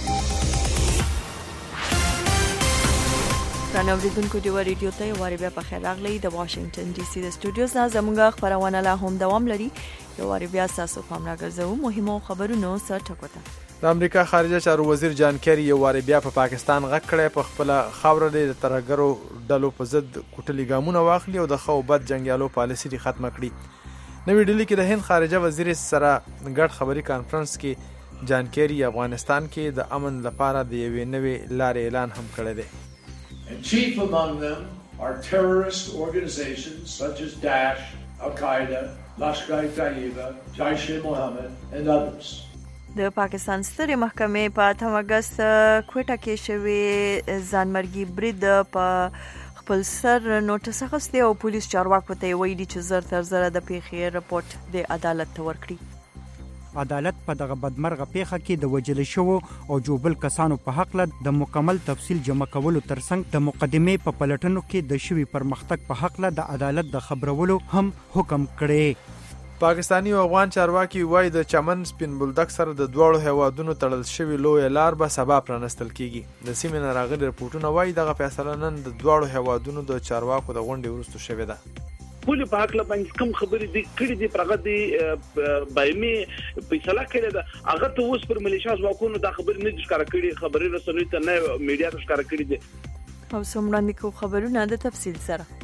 څنګه اوریدونکو ډیو ریډیو ته واری بیا په خیر راغلی. د واشنگټن ډي سي د سټوډیوز نه زموږه خبرونه لا هم دوام لري. یو واری بیا تاسو پام راګرځو مهمو خبرونو سره ټکوته. د امریکا خارجه چارو وزیر جان کیری یو واری بیا په پاکستان غږ کړی په خپل خاوره د ترهګرو ډلو په ضد کوټلي ګامونه واخلي او د خو بد جنگیالو پالیسي ختمه کړي. نوې ډیلی کې د هند خارجه وزیر سره ګډ خبري کانفرنس کې جان کیری افغانستان کې د امن لپاره د یوې نوې لارې اعلان هم کړی دی. And chief among them are terrorist organizations such as Daesh, Al-Qaeda, Lashkar-e-Taiba, Jaish-e-Mohammed and others. د پاکستان سترې محکمې په اتم اگست کوټه کې شوې ځانمرګي برید په خپل سر نوټس اخیستی او پولیس چارواکو ته ویلي چې زر تر زره د پیښې رپورت د عدالت ته ورکړي. عدالت په دغه بدمرغه پیښه کې د وجل شوو او جوبل کسانو په حق له د مکمل تفصیل جمع کولو ترڅنګ د مقدمې په پلټنو کې د شوی پرمختګ په حق له د عدالت د خبرولو هم حکم کړی. پاکستانی او افغان چارواکي وایي د چمن سپین بولدک سره د دوړو هوادونو تړل شوی لوی لار به سبا پرانستل کیږي. د سیمې نه راغلي رپورټونه وایي دغه فیصله نن د دوړو هوادونو د چارواکو د غونډې وروسته شوې ده. پولی په حق له باندې کوم خبرې دي کړي دي پرغه دي بایمي فیصله کړې ده. هغه ته اوس پر ملیشیا ځواکونو دا خبرې نه ښکار کړي، خبرې رسنۍ ته نه میډیا ته ښکار کړي دي. او څومره کو خبرونه د تفصیل سره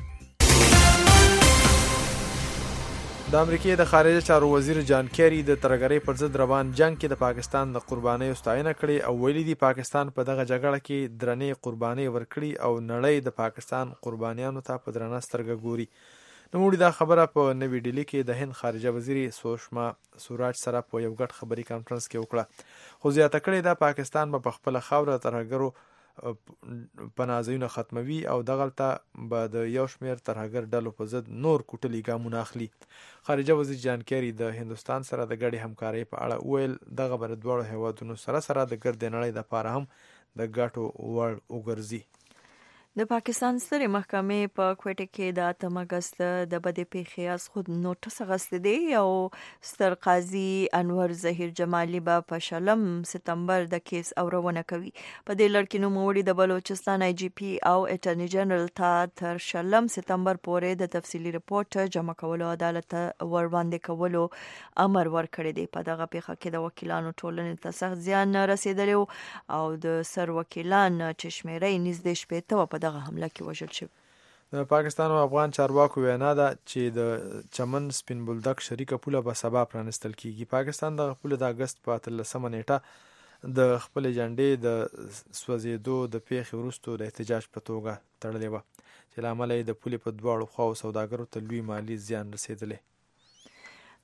د امریکای د خارجه چارو وزیر جان کیری د ترهګرۍ پر ضد روان جنگ کې د پاکستان د قربانۍ ستاینه کړې او ویلي دی پاکستان په دغه جګړه کې درنې قربانۍ ورکړي او نړۍ د پاکستان قربانیانو ته په درنه سترګه ګوري. نوموړي دا خبره په نوې ډیلی کې د هند خارجه وزیر سوشما سوراج سره په یو ګډ خبري کانفرنس کې وکړه. خو زیاته کړې ده پاکستان به په خپل خاوره ترهګرو پنازونه ختموي او دغلته به د یو شمیر ترهګر ډلو په ضد نور کوټلي ګامونه اخلي. خارجه وزیر جان کیری د هندستان سره د ګډې همکارۍ په اړه ویل دغه بر دوړو هیوادونو سره سره د ګرد نړۍ د لپاره هم د ګټو وړ وګرځي. د پاکستان سترې محکمې په کوټه کې د اتم اگست د بدې پیښې از خود نوټس اخیستی دی او ستر قاضي انور ظهیر جمالي به په شلم سپتمبر د کیس اورونه کوي. په دې لړ کې نوموړي د بلوچستان آی جی پی او اټرنی جنرال ته تر شلم سپتمبر پورې د تفصیلي رپورت جمع کولو عدالت ور باندې کولو امر ورکړی دی. په دغه پیښه کې د وکیلانو ټولنې ته سخت زیان رسیدلی او د سر وکیلان چې شمیرې نږدې شپېته په دغه حمله کې وژل شوی. د پاکستان او افغان چارواکو وینا ده چې د چمن سپین بولدک شریکه پوله به سبا پرانستل کیږي. پاکستان د پوله د اگست په اتلسمه نیټه د خپل جنډې د سوځېدو د پیښې وروسته د احتجاج په توګه تړلې وه چې له امله یې د پولې په دواړو خواو سوداګرو ته لوی مالی زیان رسېدلی.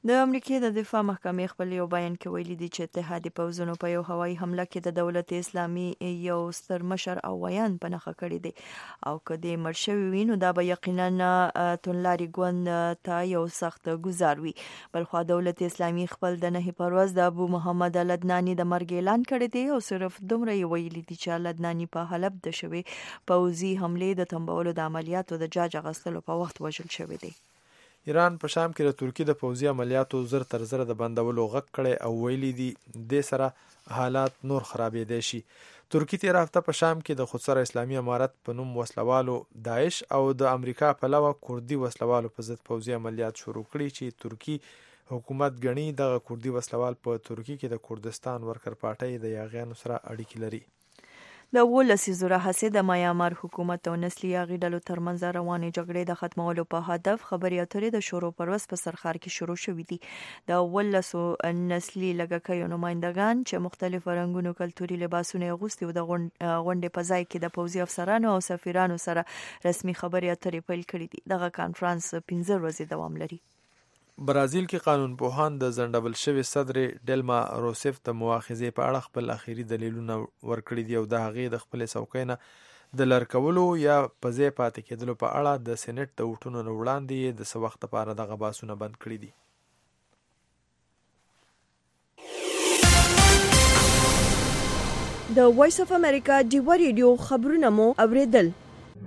د امریکای د دفاع محکمې خپل یو بیان کې ویلي دي چې اتحادي پوځونو په یو هوایي حمله کې د دولت اسلامي یو ستر مشر او ویان په نښه کړی دی او که د مړ شوي وي نو دا به یقینا توندلاري ګوند ته یو سخت ګزار وي. بلخوا دولت اسلامي خپل د نهي پرواز د ابو محمد العدناني د مرګ اعلان کړی دی او صرف دومره یې ویلي دي چې العدناني په حلب د شوي پوځي حملې د تنبولو د عملیاتو د جاج اخیستلو په وخت وژل شوی دی. ایران په شام کې د ترکیې د پوځي عملیاتو زر تر زره د بندولو غږ کړی او ویلي دي د سره حالات نور خرابېدای شي. ترکیې تېره هفته په شام کې د خودسره اسلامي امارت په نوم وسلوالو داعش او د امریکا پلوه کردي وسلوالو په ضد پوځي عملیات شروع کړي چې ترکیې حکومت ګڼي دغه کردي وسلوال په ترکیې کې د کردستان ورکر پارټۍ د یاغیانو سره اړیکې لري. د اوولس زره هڅې د میامار حکومت او نسلي یاغي ډلو ترمنځ روانې جګړې د ختمولو په هدف خبرې اترې د شروع پرواز په سرخار کې شروع شوې دي. د اوولسو نسلي لږکیو نمایندګان چې مختلف رنګونو کلتوري لباسونه اغوستي او د غونډې په ځای کې د پوځي افسرانو او سفیرانو سره رسمي خبرې اترې پیل کړې دي. دغه کانفرنس پنځه ورځې دوام لري. برازیل کې قانون پوهان د ځنډول شوي صدر ډیلما روسیف د مؤاخذې په اړه خپل اخیری دلیلونه ورکړي دي او د هغې د خپلې څوکۍ نه د لر کولو یا په ځای پاتې کېدلو په اړه د سینټ د ووټونو نه وړاندې د څه وخت لپاره دغه بحثونه بند کړي دي. د وایس اف امریکا ډیوه ریډیو خبرونه مو اوریدل.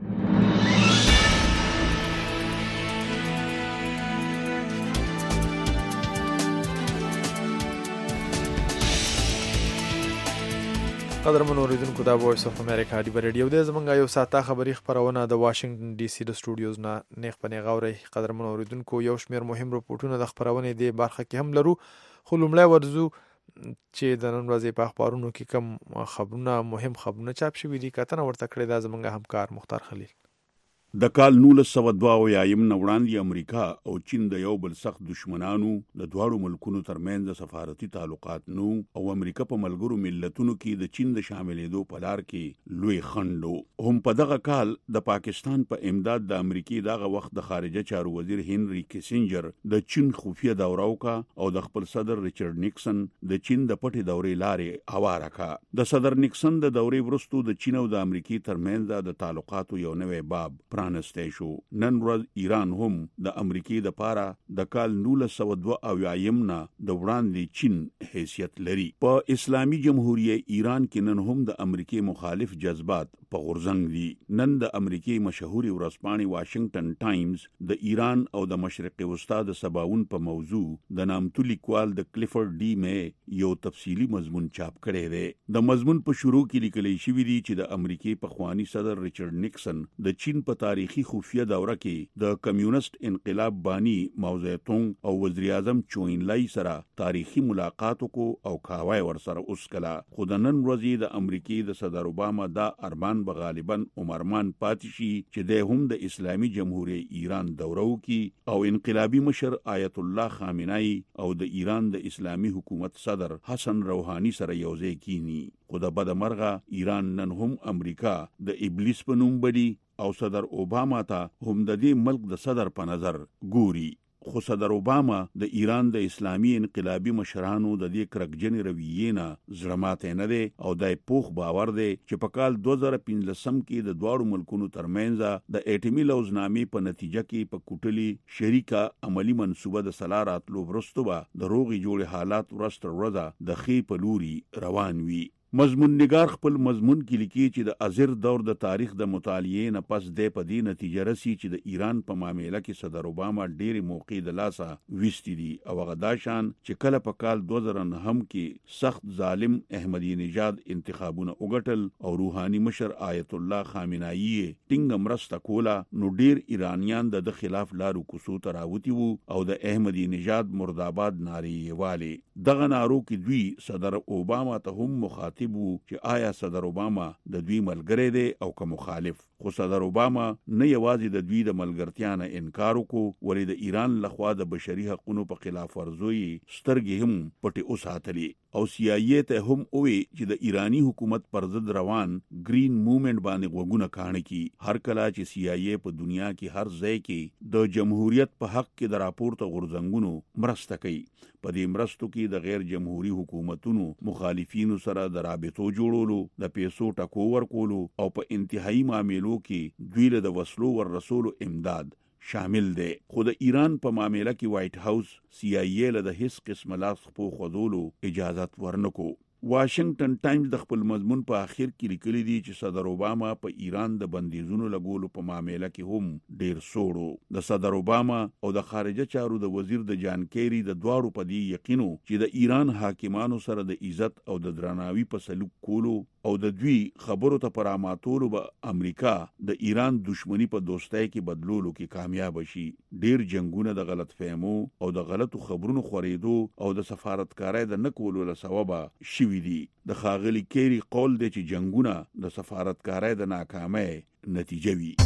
قدرمن اوریدونکو دا وایس اف امریکا ډیوه ریډیو دی. زمونږ یو ساعته خبري خبرونه د واشنگټن ډي سي د سټوډیوز نه نیغ په نیغه اورئ. قدرمن اوریدونکو یو شمېر مهم رپورټونه د خبرونې د برخه کې هم لرو خو لومړی ورځو چې د نن ورځې په اخبارونو کې کم خبرونه مهم خبرونه چاپ شوي دي کتنه ورته کړې ده زمونږ همکار مختار خلیل. د کال نولس سوه دوه اویایم نه وړاندې امریکا او چین د یو بل سخت دشمنانو د دواړو ملکونو ترمنځ سفارتي تعلقات نو او امریکا په ملګرو ملتونو کې د چین د شاملېدو په لار کې لوی خنډ و. هم په دغه کال د پاکستان په امداد د امریکای دغه وخت د خارجه چارو وزیر هنري کیسنجر د چین خفیه دوره وکړه او د خپل صدر ریچارډ نیکسن د چین د پټې دورې لارې هواره کړه. د صدر نیکسن د دورې وروسته د چین او د امریکای ترمنځ د تعلقاتو یو نوی باب پرانستی شو. نن ورځ ایران هم د امریکای د پاره د کال نولس سوه دوه اویایم نه د وړاندې چین حیثیت لري. په اسلامي جمهوریت ایران کې نن هم د امریکای مخالف جذبات په غورځنګ دي. نن د امریکای مشهوري ورځپاڼې واشنگټن ټایمز د ایران او د مشرق وسطا د سباون په موضوع د نامتو لیکوال د کلیفورډ ډي مې یو تفصیلی مضمون چاپ کړی دی. د مضمون په شروع کې لیکل شوی دی چې د امریکای پخوانی صدر ریچارډ نیکسن د چین په تاریخي خفیه دوره کې د کمیونست انقلاب بانی ماو زیتونګ او وزیر اعظم چوین لای سره تاریخي ملاقات کو او کاوای ور سره اوسکلا. خو د نن ورځې د امریکای د صدر اوباما دا ارمان به غالبا عمرمان پاتې شي چې د هم د اسلامي جمهوریت ایران دوره وکي او انقلابی مشر آیت الله خامنه‌ای او د ایران د اسلامي حکومت صدر حسن روحانی سره یوځای کینی. خو د بد مرغه ایران نن هم امریکا د ابلیس په نوم بډي او صدر اوباما ته هم د دې ملک د صدر په نظر ګوري. خو صدر اوباما د ایران د اسلامي انقلابی مشرانو د دې کرکجن رویې نه زړه ماته نه دی او د پوخ باور دی چې په کال دوه زره پنځلسم کې د دواړو ملکونو ترمنځ د اټومي لوزنامې په نتیجه کې په کوټلي شریکه عملی منصوبه د سلا راتلو وروسته به د روغي جوړ حالات ورسته ورځه د خې په لوري روان وي. مضمون نگار خپل مضمون کې لیکي چې د ازر دور د تاریخ د مطالعې نه پس د پدې نتیجه رسی چې د ایران په معاملې کې صدر اوباما ډېری موقع د لاسه وستې دي او هغه داشان چې کله په کال دوه زره نه هم کې سخت ظالم احمدی نژاد انتخابونه وګټل او روحاني مشر آیت الله خامنه‌ای ټینګ مرسته کوله نو ډېر ایرانیان د خلاف لارو کوسو تراوتی وو او د احمدی نژاد مرداباد نارې والي. دغه نارو کې دوی صدر اوباما ته هم مخاطب چې آیا صدر اوباما د دوی ملګری دی او که مخالف. خو صدر اوباما نه یوازې د دوی د ملګرتیا نه انکار وکړو ولې د ایران لخوا د بشري حقوقو په خلاف ورزوي سترګې هم پټې اوساتلې او سی آی ای ته هم وې چې د ایرانی حکومت پر ضد روان گرین موومېنټ باندې غوږونه کاڼه کی. هر کله چې سی آی ای په دنیا کې هر ځای کې د جمهوریت په حق کې د راپورته غورځنګونو مرسته کوي، په دې مرستو کې د غیر جمهوریت حکومتونو مخالفینو سره د رابطو جوړولو، د پیسو ټکو ورکولو او په انتهایی معاملو کې دوی له د وسلو ور رسولو امداد شامل دی. خو د ایران په معاملې کې وایټ هاوس سی آی ای له د هیڅ قسم لاس خپو خودولو اجازت ورنکو. واشنگټن ټایمز د خپل مضمون په اخر کې لیکلي دي چې صدر اوباما په ایران د بندیزونو لګولو په معاملې کې هم ډیر سوړو. د صدر اوباما او د خارجه چارو د وزیر د جان کیری د دواړو په دې یقینو چې د ایران حاکمانو سره د عزت او د درناوي په سلوک کولو او د دوی خبرو ته پراماتولو به امریکا د ایران دشمنی په دوستۍ کې بدلولو کې کامیاب شي. ډیر جنگونه د غلط فهمو او د غلطو خبرونو خورېدو او د سفارتکارۍ د نکولو له سببه شوي دي. د ښاغلي کیری قول دی چې جنگونه د سفارتکارۍ د ناکامۍ نتیجه وي.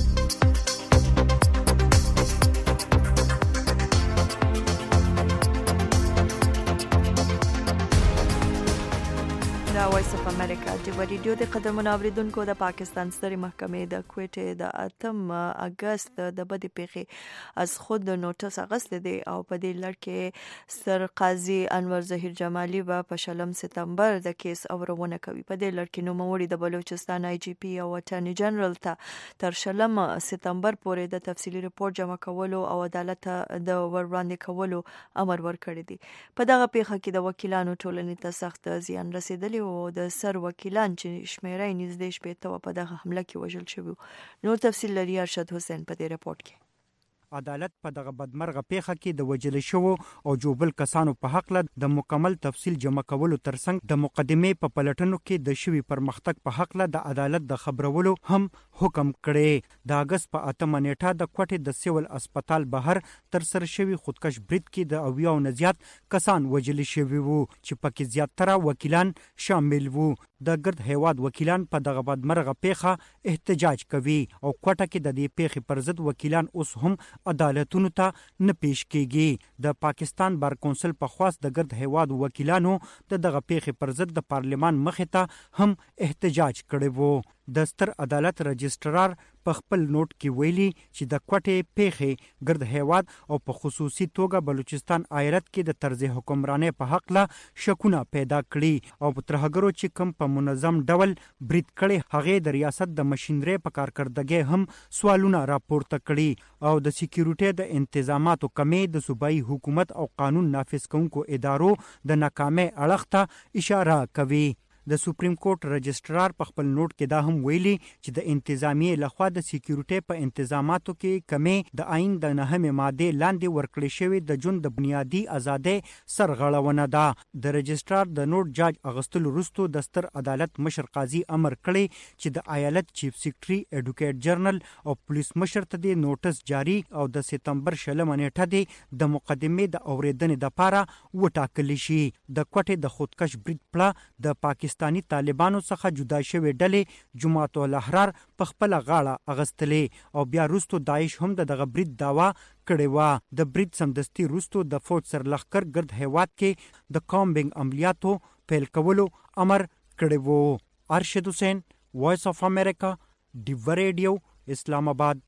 دا وایس اف امریکا د ریډیو د قدرمنو اوریدونکو د پاکستان سترې محکمې د کوټې د اتم اگست د بدې پیښې از خود نوټس اغسته دی او په دې لړ کې سر قاضي انور ظهیر جمالي به په شلم سپتمبر د کیس اورونه کوي. په دې لړ کې نوموړي د بلوچستان آی جی پی او اټارنی جنرال ته تر شلم سپتمبر پورې د تفصیلي رپورت جمع کولو او عدالت د وړاندې کولو امر ورکړی دی. په دغه پیښه کې د وکیلانو ټولنې ته سخت زیان رسیدلی او د سر وکیلان چې شمیره نږدې شپېته په دغه حمله کې وژل شوي. نور تفصیل لري ارشد حسین په دې رپورت کې. عدالت په دغه بدمرغه پیښه کې د وجل شوو او جوبل کسانو په حق له د مکمل تفصیل جمع کولو ترڅنګ د مقدمې په پلټنو کې د شوي پرمختګ په حق له د عدالت د خبرولو هم حکم کړي. د اگست په اتمه نیټه د کوټې د سیول اسپیټال بهر تر سره شوي خودکش برید کې د اویا او نزيات کسان وجل شوي وو چې پکې زیاتره وکیلان شامل وو. د ګرد هیواد وکیلان په دغه بدمرغه پیښه احتجاج کوي او کوټه کې د دې پیښې پر ضد وکیلان اوس هم عدالتونو ته نه پیش کیږي. د پاکستان بار کونسل په خواست د ګرد هیواد وکیلانو د دغه پیښې پر ضد د پارلمان مخې ته هم احتجاج کړی وو. د ستر عدالت رجسترار په خپل نوٹ کې ویلي چې د کوټې پیښې ګرد هیواد او په خصوصي توګه بلوچستان ایالت کې د طرز حکمرانۍ په حق لا شکونه پیدا کړي او په ترهګرو چې کم په منظم ډول برید کړي هغه د ریاست د ماشينري په کارکردګۍ هم سوالونه راپورته کړي او د سکیورټي د انتظاماتو کمی د صوبایي حکومت او قانون نافذ کوونکو ادارو د ناکامۍ اړخ ته اشاره کوي. د سپریم کورټ رجسترار په خپل نوٹ کې دا هم ویلي چې د انتظامیه لخوا د سکیورټي په انتظاماتو کې کمی د آئین د نهمه ماده لاندې ورکړې شوی د جون د بنیادی ازادۍ سرغړونه ده. د رجسترار د نوٹ جاج اغستل وروسته د ستر عدالت مشر قاضي امر کړی چې د ایالت چیف سیکریټري اډوکیټ جنرال او پولیس مشر ته د نوټس جاری او د سپتمبر شلمه نیټه د مقدمې د اوریدنې د پاره وټاکل شي. د کوټې د خودکش برید پړه د پاکستان پاکستانی طالبانو څخه جدا شوی ډلې جماعت الاحرار په خپل غاړه اغستلې او بیا وروسته داعش هم دغه برید داوا کړی و. د برید سمدستي وروسته د فوج سرلښکر ګرد هیواد کې د کامبینګ عملیاتو پیل کولو امر کړی و. ارشد حسین، وایس اف امریکا، ډیو ریډیو، اسلام آباد.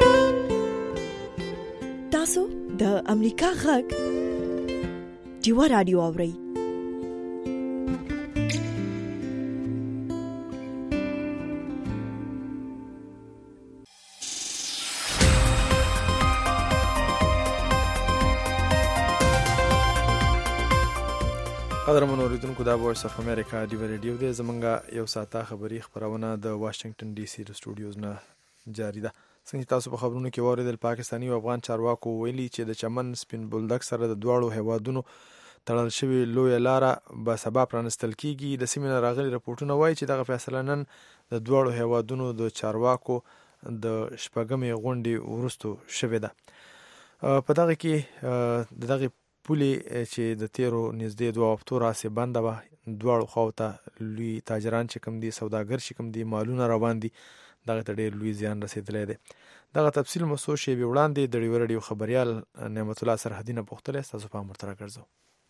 تاسو د امریکا غږ ډیو رادیو اورئ. قدرمنو اوریدونکو دا وایس اف امریکا ډیو ریډیو دی. زمونږ یو ساعته خبری خبرونه د واشنگټن ډي سي د سټوډیوز نه جاری ده. څنګه تاسو په خبرونو کې واوریدل، پاکستانی او افغان چارواکو ویلي چې د چمن سپین بولدک سره د دواړو هیوادونو تړل شوی لوی لاره به سبا پرانستل کیږي. د سیمې راغلي رپورټونه وایي چې دغه فیصله نن د دواړو هیوادونو د چارواکو د شپږمې غونډې وروسته شوې ده. په دغه کې د دغه پولې چې د تیرو نږدې دوه هفتو راسې بنده وه، دواړو خواو ته لوی تاجران چې کوم دي، سوداګر چې کوم دي، مالونه روان دي، دغه ته ډېر لوی زیان رسېدلی دی. دغه تفصیل مو څو شېبې وړاندې د ډیوه رادیو خبریال نعمت الله سرحدي نه پوښتلی، ستاسو پام ورته راګرځو.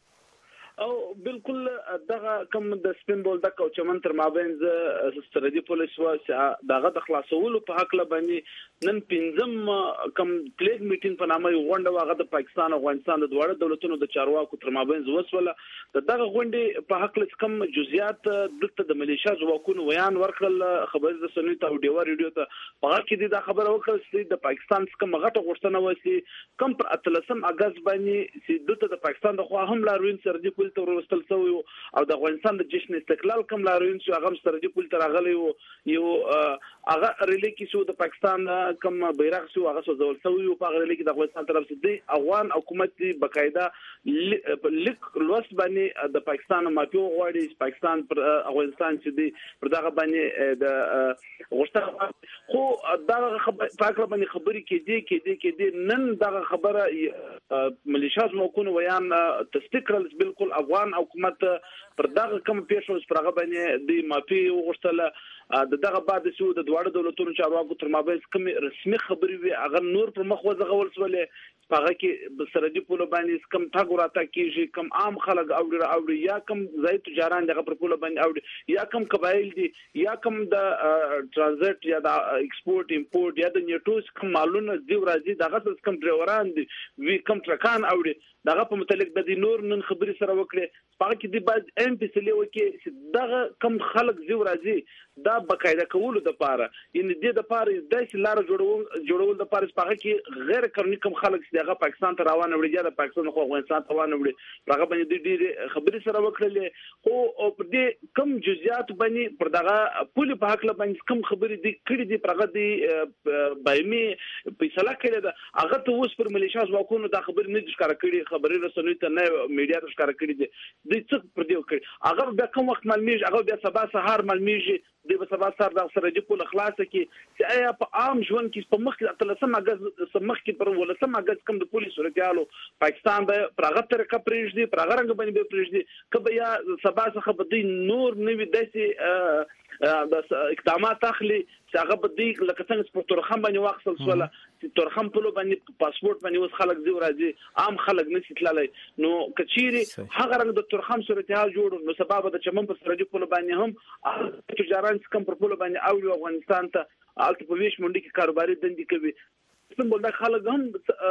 او بالکل دغه کوم د سپین بولدک او چمن تر مابین ز سرحدي پولیس و دغه د خلاصولو په حق لبني نن پنځم کوم پلیګ میټینګ په نامه یو غونډه واغه د پاکستان او افغانستان د دواړو دولتونو د چارواکو تر مابین وسوله. دغه غونډه په حق لس کوم جزئیات دلته د ملیشیا ځواکونو ویان ورکړل خبر د سنوي ته او ډیوه ریډیو ته په حق کې د خبره وکړه چې د پاکستان څخه غټه غوښتنه وسی کوم پر اتلسم اگست باندې چې دلته د پاکستان د خوا هم لاروین سرحدي پول ته ورستل شوی او د افغانستان د جشن استقلال کوم لاروین چې هغه سرحدي پول ته راغلی وو یو هغه ریلی کې شو د پاکستان کوم بیرغ شو هغه سوځول شوی او په هغه ریلی کې د افغانستان طرف څخه افغان حکومت بقاعده لیک لوس باندې د پاکستان مافیو غواړي پاکستان پر افغانستان چې دی پر دغه باندې د غوښتنه خو دغه خبره پاکله باندې خبرې کې دی کې دی کې دی نن دغه خبره ملیشیا ځواکونو ویان تصدیق کړل بالکل افغان حکومت پر دغه کوم پیښو پر هغه باندې د مافي وغوښتله د دغه بعد چې د دواړو دولتونو چارواکو تر مابین کوم رسمي خبرې وي هغه نور پر مخ وځغول سولې هغه کې سرحدي پول باندې کوم تاګ راته کیږي کوم عام خلک او او یا کوم ځای تجاران دغه پر پول باندې او یا کوم قبایل دي یا کوم د ترانزیت یا د ایکسپورت امپورت یا د نیټوس کوم مالونه دی ورځي دغه کوم ډرایوران دي وی کوم ټرکان او دغه په متعلق د دې نور نن خبري سره وکړي پاره کې د باز ام پی سلی وکي چې دغه کم خلک زیو راځي دا بقاعده کولو د پاره یعنی د د پاره د لار جوړول جوړول د پاره پاره کې غیر قانوني کم خلک چې دغه پاکستان ته روان وړي یا د پاکستان خو افغانستان ته روان وړي هغه باندې د دې خبري سره وکړلې خو په دې کم جزئیات باندې پر دغه پولی په حق باندې کم خبري دي کړي دي پرغه دي بایمي فیصله کړې ده هغه ته اوس پر ملیشیا ځواکونو دا خبري نه ښکار کړي خبري رسنوي ته نه میډیا ته ښکار کړي دي د څه پر دې وکړي هغه بیا کوم وخت معلومیږي هغه بیا سبا سهار معلومیږي د په سبا سهار د سرحدي پول خلاص کی چې آیا په عام ژوند کې په مخ کې اتلسم اگست مخ کې پر ولسم اگست کوم د پولیس ورتیالو پاکستان به پرغه طریقه پرېږدي پرغه رنګ باندې به پرېږدي کبه یا سبا څخه بدی نور نوی داسې د اقدامات اخلي چې هغه بدی لکه څنګه چې په تورخم باندې واخصل سواله چې تورخم په لو باندې پاسپورت باندې اوس خلک دی راځي عام خلک نشي تللی نو کچيري هغه رنګ د تورخم صورتحال جوړ نو سبب د چمن په سرحدي پول باندې هم تجاران کوم پر پول باندې او افغانستان ته الټ په ویش منډي کې کاروباري دندې کوي سمبول د خلک هم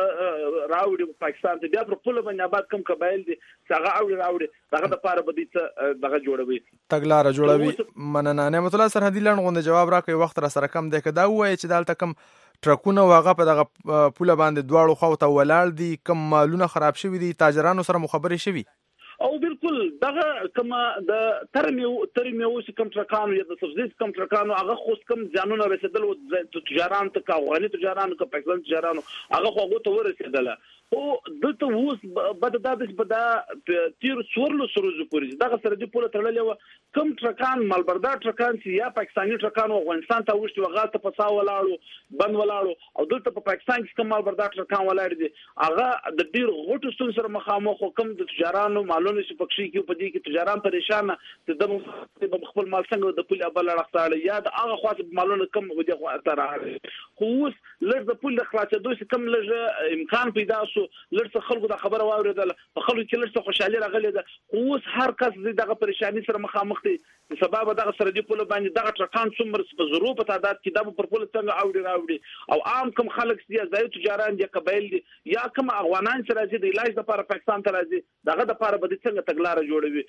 راوړي پاکستان ته بیا پر پول باندې آباد کم قبایل دي څنګه او راوړي دغه د پاره بدی څه دغه جوړوي تګلار جوړوي مننه نعمت الله سرحدي لړ غونډه جواب راکوي وخت را سره کم دی کدا وای چې دالته کم ټرکونه واغه په دغه پول باندې دواړو خو ته ولاړ دي کم مالونه خراب شوي دي تاجرانو سره مخابره شوي او بالکل دغه کما د ترمیو ترمیو چې کم ټرکانو یا د سبزیز کم ټرکانو هغه خو کم ځانونه رسیدل او تجاران ته افغاني تجاران ته پاکستان تجارانو هغه خو هغه ته ورسیدل او دلته اوس بد د د بد تیر څورلو سروز پوری دغه سره د پوله تړلې کم ټرکان مالبردار ټرکان چې یا پاکستاني ټرکان افغانستان ته وشتي وغه ته پسا ولاړو بند ولاړو او دلته په پاکستان کې کم مالبردار ټرکان ولاړ دي هغه د ډیر غټو ستون سره مخامخ کم د تجارانو مالونه چې پکشي کې په دې کې تجاران پریشان دي د خپل مال څنګه د پوله بل راځي یا د هغه خاص مالونه کم ودی خو تر خو اوس لږ د پوله خلاصېدو چې کم لږ امکان پیدا شو لړ خلکو د خبره واوریدل په خلکو کې لړ خوشحالي راغله ده اوس هر کس دغه پریشانی سره مخامخ دي سبب دغه سره دی په باندې دغه ټرکان څومره په ضرورت په تعداد کې د پر پول څنګه اوړي راوړي او عام کم خلک دي ځای تجاران دي قبایل دي یا کوم افغانان چې راځي د علاج لپاره پاکستان ته راځي دغه د لپاره به څنګه تګلار جوړوي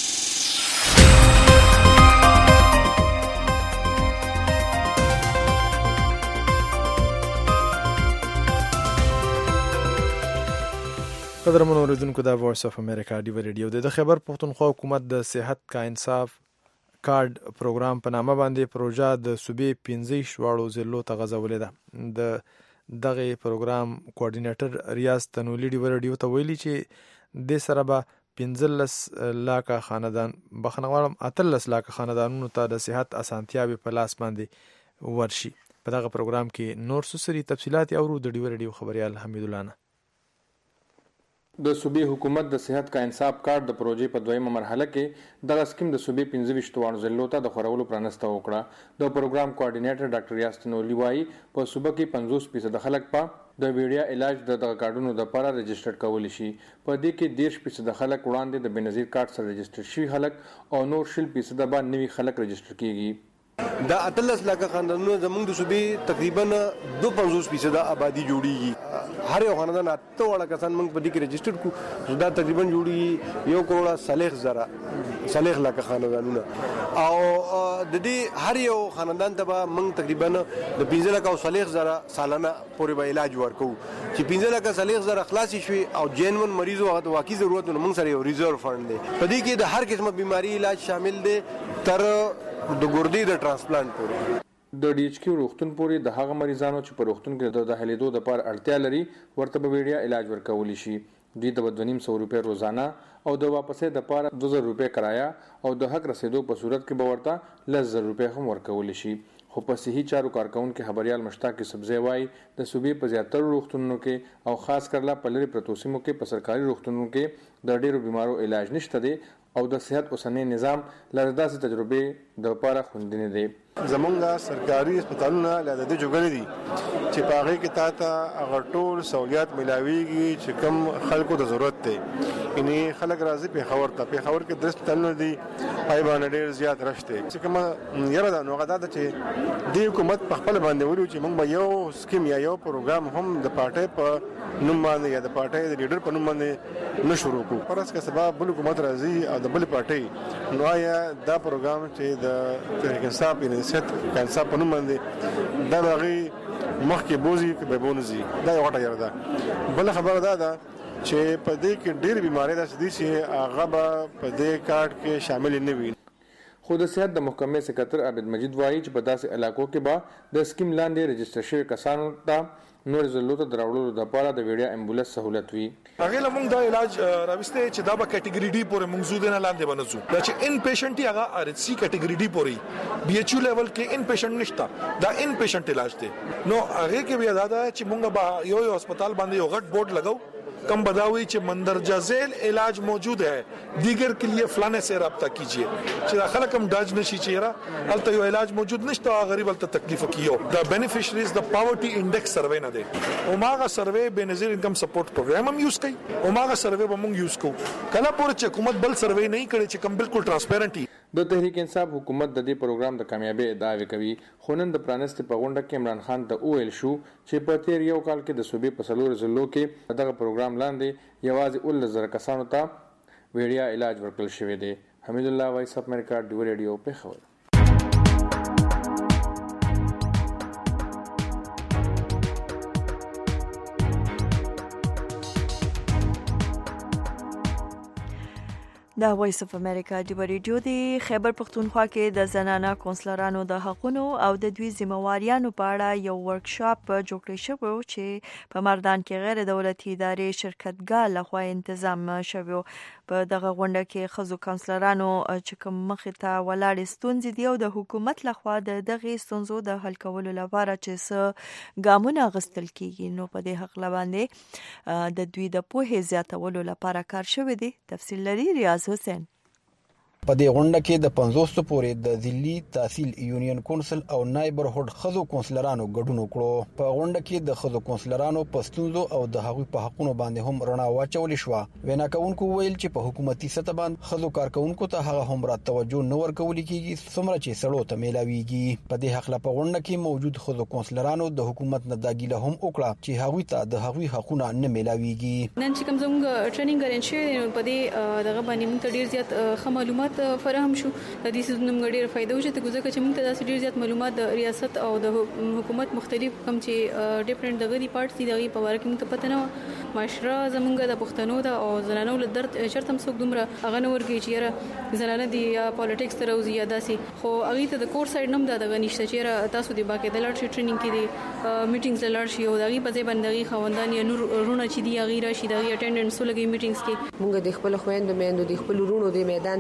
قدرمن اوریدونکو د وایس اف امریکا ډیو ریډیو د خبر پښتونخوا حکومت د صحت کا انصاف کارد پروګرام په نامه باندې پروژه د صوبې پنځه شواړو ضلعو ته غځولې ده د دغه پروګرام کوارډینیټر ریاض تنولی ډیو ریډیو ته ویلي چې د سره به پنځلس لاکه خاندان بخنوالم اتلس لاکه خاندانونو ته د صحت اسانتیاوي په لاس باندې ورشي په دغه پروګرام کې نور سسري تفصيلات او د ډیو ریډیو خبريال حمید الله د صوبې حکومت د صحت کا انصاف کارت د پروژې په دویمه مرحله کې دغه سکیم د صوبې پنځه ویشت وانو ضلعو ته د خورولو پرانسته وکړه. د پروګرام کوارډینیټر ډاکټر یاسین اولي وايي په صوبه کې پنځوس فیصد خلک په د ویډیا علاج د دغه کارډونو د لپاره رجسټر کول شي. په دې کې دېرش فیصد خلک وړاندې د بنظیر کارت سره رجسټر شوي خلک او نور شل فیصد باندې نوي خلک رجسټر کیږي. دا اتلس لکه خاندانونه زموږ د صوبې تقریبا دو پنځوس فیصد آبادی جوړیږي. هر یو خاندان اته وړه کسان موږ په دې کې رجسټر کو. دا تقریبا جوړیږي یو کروڑ صالح زره صالح لکه خاندانونه او د دې هر یو خاندان ته به موږ تقریبا د پنځه لکه صالح زره سالانه پورې به علاج ورکو چې پنځه لکه صالح زره خلاص شي او جنون مریضو هغه واقعي ضرورت نه موږ سره یو ریزرو فند دی. په دې کې د هر قسمه بیماری علاج شامل دی تر د ګردې د ترانسپلانت پورې. د ډي ایچ کیو روغتون پورې د هغه مریضانو چې په روغتون کې د داخلېدو لپاره اړتیا لري ورته به ویډیا علاج ورکول شي. دوی ته به دوه نیم سوه روپۍ روزانه او د واپسې لپاره دوه زره روپۍ کرایه او د حق رسیدو په صورت کې به ورته لس زره روپۍ هم ورکول شي. خو په صحي چارو کارکونکو خبريال مشتاق سبزی وايي د صوبې په زیاترو روغتونونو کې او خاص کرلا په لری پروتو سیمو کې په سرکاري روغتونونو کې د ډېرو بیمارو علاج نشته دی او د صحت اوسنی نظام لږ داسې تجربه د لپاره خوندنه دی. زمونږ سرکاري هسپتالونه له دې جوړل دي چې په هغه کې تا ته هغه ټول سہولیات ملاويږي چې کم خلکو د ضرورت دی. یعنی خلک راځي په خبر ته په خبر کې درس تلنه دي پای باندې ډېر زیات راشته چې کوم یره دا نو غدا چې د حکومت په خپل باندې ورو چې موږ به یو سکیم یا یو پروګرام هم د پارټي په نوم باندې یا د پارټي د لیډر په نوم باندې نه شروع کوو. پرس که سبب بل حکومت راځي او د بل پارټي نو یا دا پروګرام چې د تحریک انصاف یې صحت انصاف په نوم باندې دا غي مخکې بوزي کې به بونزي دا یو غټه یره ده. بل خبره ده ده چې په دې کې ډېر بیماری داسې دي چې هغه به په دې کارت کې شامل نه وي. خو د صحت د محکمې سکرټر عابد مجید وایي چې په داسې علاقو کې به د سکیم لاندې رجسټر شوي کسانو ته نور ضرورت ته دراوړلو لپاره د ویډیا امبولانس سہولت وي. هغه لمونږ دا علاج راوسته چې دا به کټګوري ډي پورې موجود نه لاندې بنځو دا چې ان پیشنټ یا هغه ار ایچ سی کټګوري ډي پورې بي ایچ یو لیول کې ان پیشنټ نشته دا ان پیشنټ علاج دی. نو هغه کې بیا دا چې مونږ به یو یو هسپتال باندې یو غټ بورډ لګاو कम बदावी च मंदरजा झेल इलाज मौजूद है दीगर के लिए फलाने से रब्ता कीजिए चला खलक हम डज नशी चेहरा अल तो इलाज मौजूद नहीं तो गरीब अल तकलीफ कियो द बेनिफिशियरीज द पॉवर्टी इंडेक्स सर्वे न दे ओमागा survey Benazir income support programme हम यूज कई ओमागा सर्वे बम यूज को कला पूरे च हुकूमत बल सर्वे नहीं करे च कम बिल्कुल ट्रांसपेरेंट د تحریک انصاف حکومت د دې پروګرام د کامیابی دعوی کوي. خو نن د پرانست په غونډه کې عمران خان ته وویل شو چې په تیر یو کال کې د صوبې په څلور ضلعو کې دغه پروګرام لاندې یوازې ولس زره کسانو ته ویډیا علاج ورکړل شوی دی. حمید الله وایس اف امریکا ډیو ریډیو په خبر. د وایس اف امریکا د ریډیو دی خیبر پختونخوا کې د زنانه کونسلرانو د حقوقو او د دوی ذمہواریانو په اړه یو ورکشاپ جوړ کړی شو چې په مردان کې غیر دولتي ادارې شرکتګاه لخوا تنظیم شوی. په دغه غونډه کې خزو کونسلرانو چې کوم مخ ته ولاړ ستونزې دی او د حکومت لخوا د دغه ستونزو د حل کولو لپاره چې څه ګامونه غستل کیږي نو په دې حق باندې د دوی د پوهې زیاتولو لپاره کار شوی دی. تفصیل لري ریاض حسین. په دې غونډه کې د پنځوس پورې د ذلی تحصیل یونین کونسل او نایبرهوډ خزو کونسلرانو ګډون وکړو. په غونډه کې د خزو کونسلرانو په ستونزو او د هغوی په حقوقو باندې هم رڼا واچول شو. وینا کوونکو ویل چې په حکومتي سطح باندې خزو کارکونکو ته هغه هم را توجه نه ورکول کیږي څومره چې سړو ته میلاویږي. په دې حق په غونډه کې موجود خزو کونسلرانو د حکومت نه داګیله هم وکړه چې هغوی ته د هغوی حقوقونه نه میلاویږي. نن چې کوم زموږ ټریننګ ارینج شوی په دې دغه باندې موږ ډیر زیات ښه معلومات فراهم شو. د دې څه نوم ډیر فائدہ وشو ته ګوزه چې موږ ته داسې ډیر زیات معلومات د ریاست او د حکومت مختلف کم چې ډیفرنٹ دغه دی پارټس دي دغه په واره کې موږ ته پته نه معاشره زمونږ د پښتنو د او زنانو له درد چرته هم څوک دومره هغه نه ورګي چې یاره زنانه دي یا پالیټکس تر اوزي یا داسې خو هغه ته د کور سایډ نوم د دغه نشته چې یاره تاسو دی باکې د لړ شي ټریننګ کې دي میټینګز لړ شي او دغه په ځای باندې خوندان یا نور رونه چې دی غیر شي دغه اټینډنس ولګي میټینګز کې موږ د خپل خويندو میندو د خپل رونو د میدان ته رست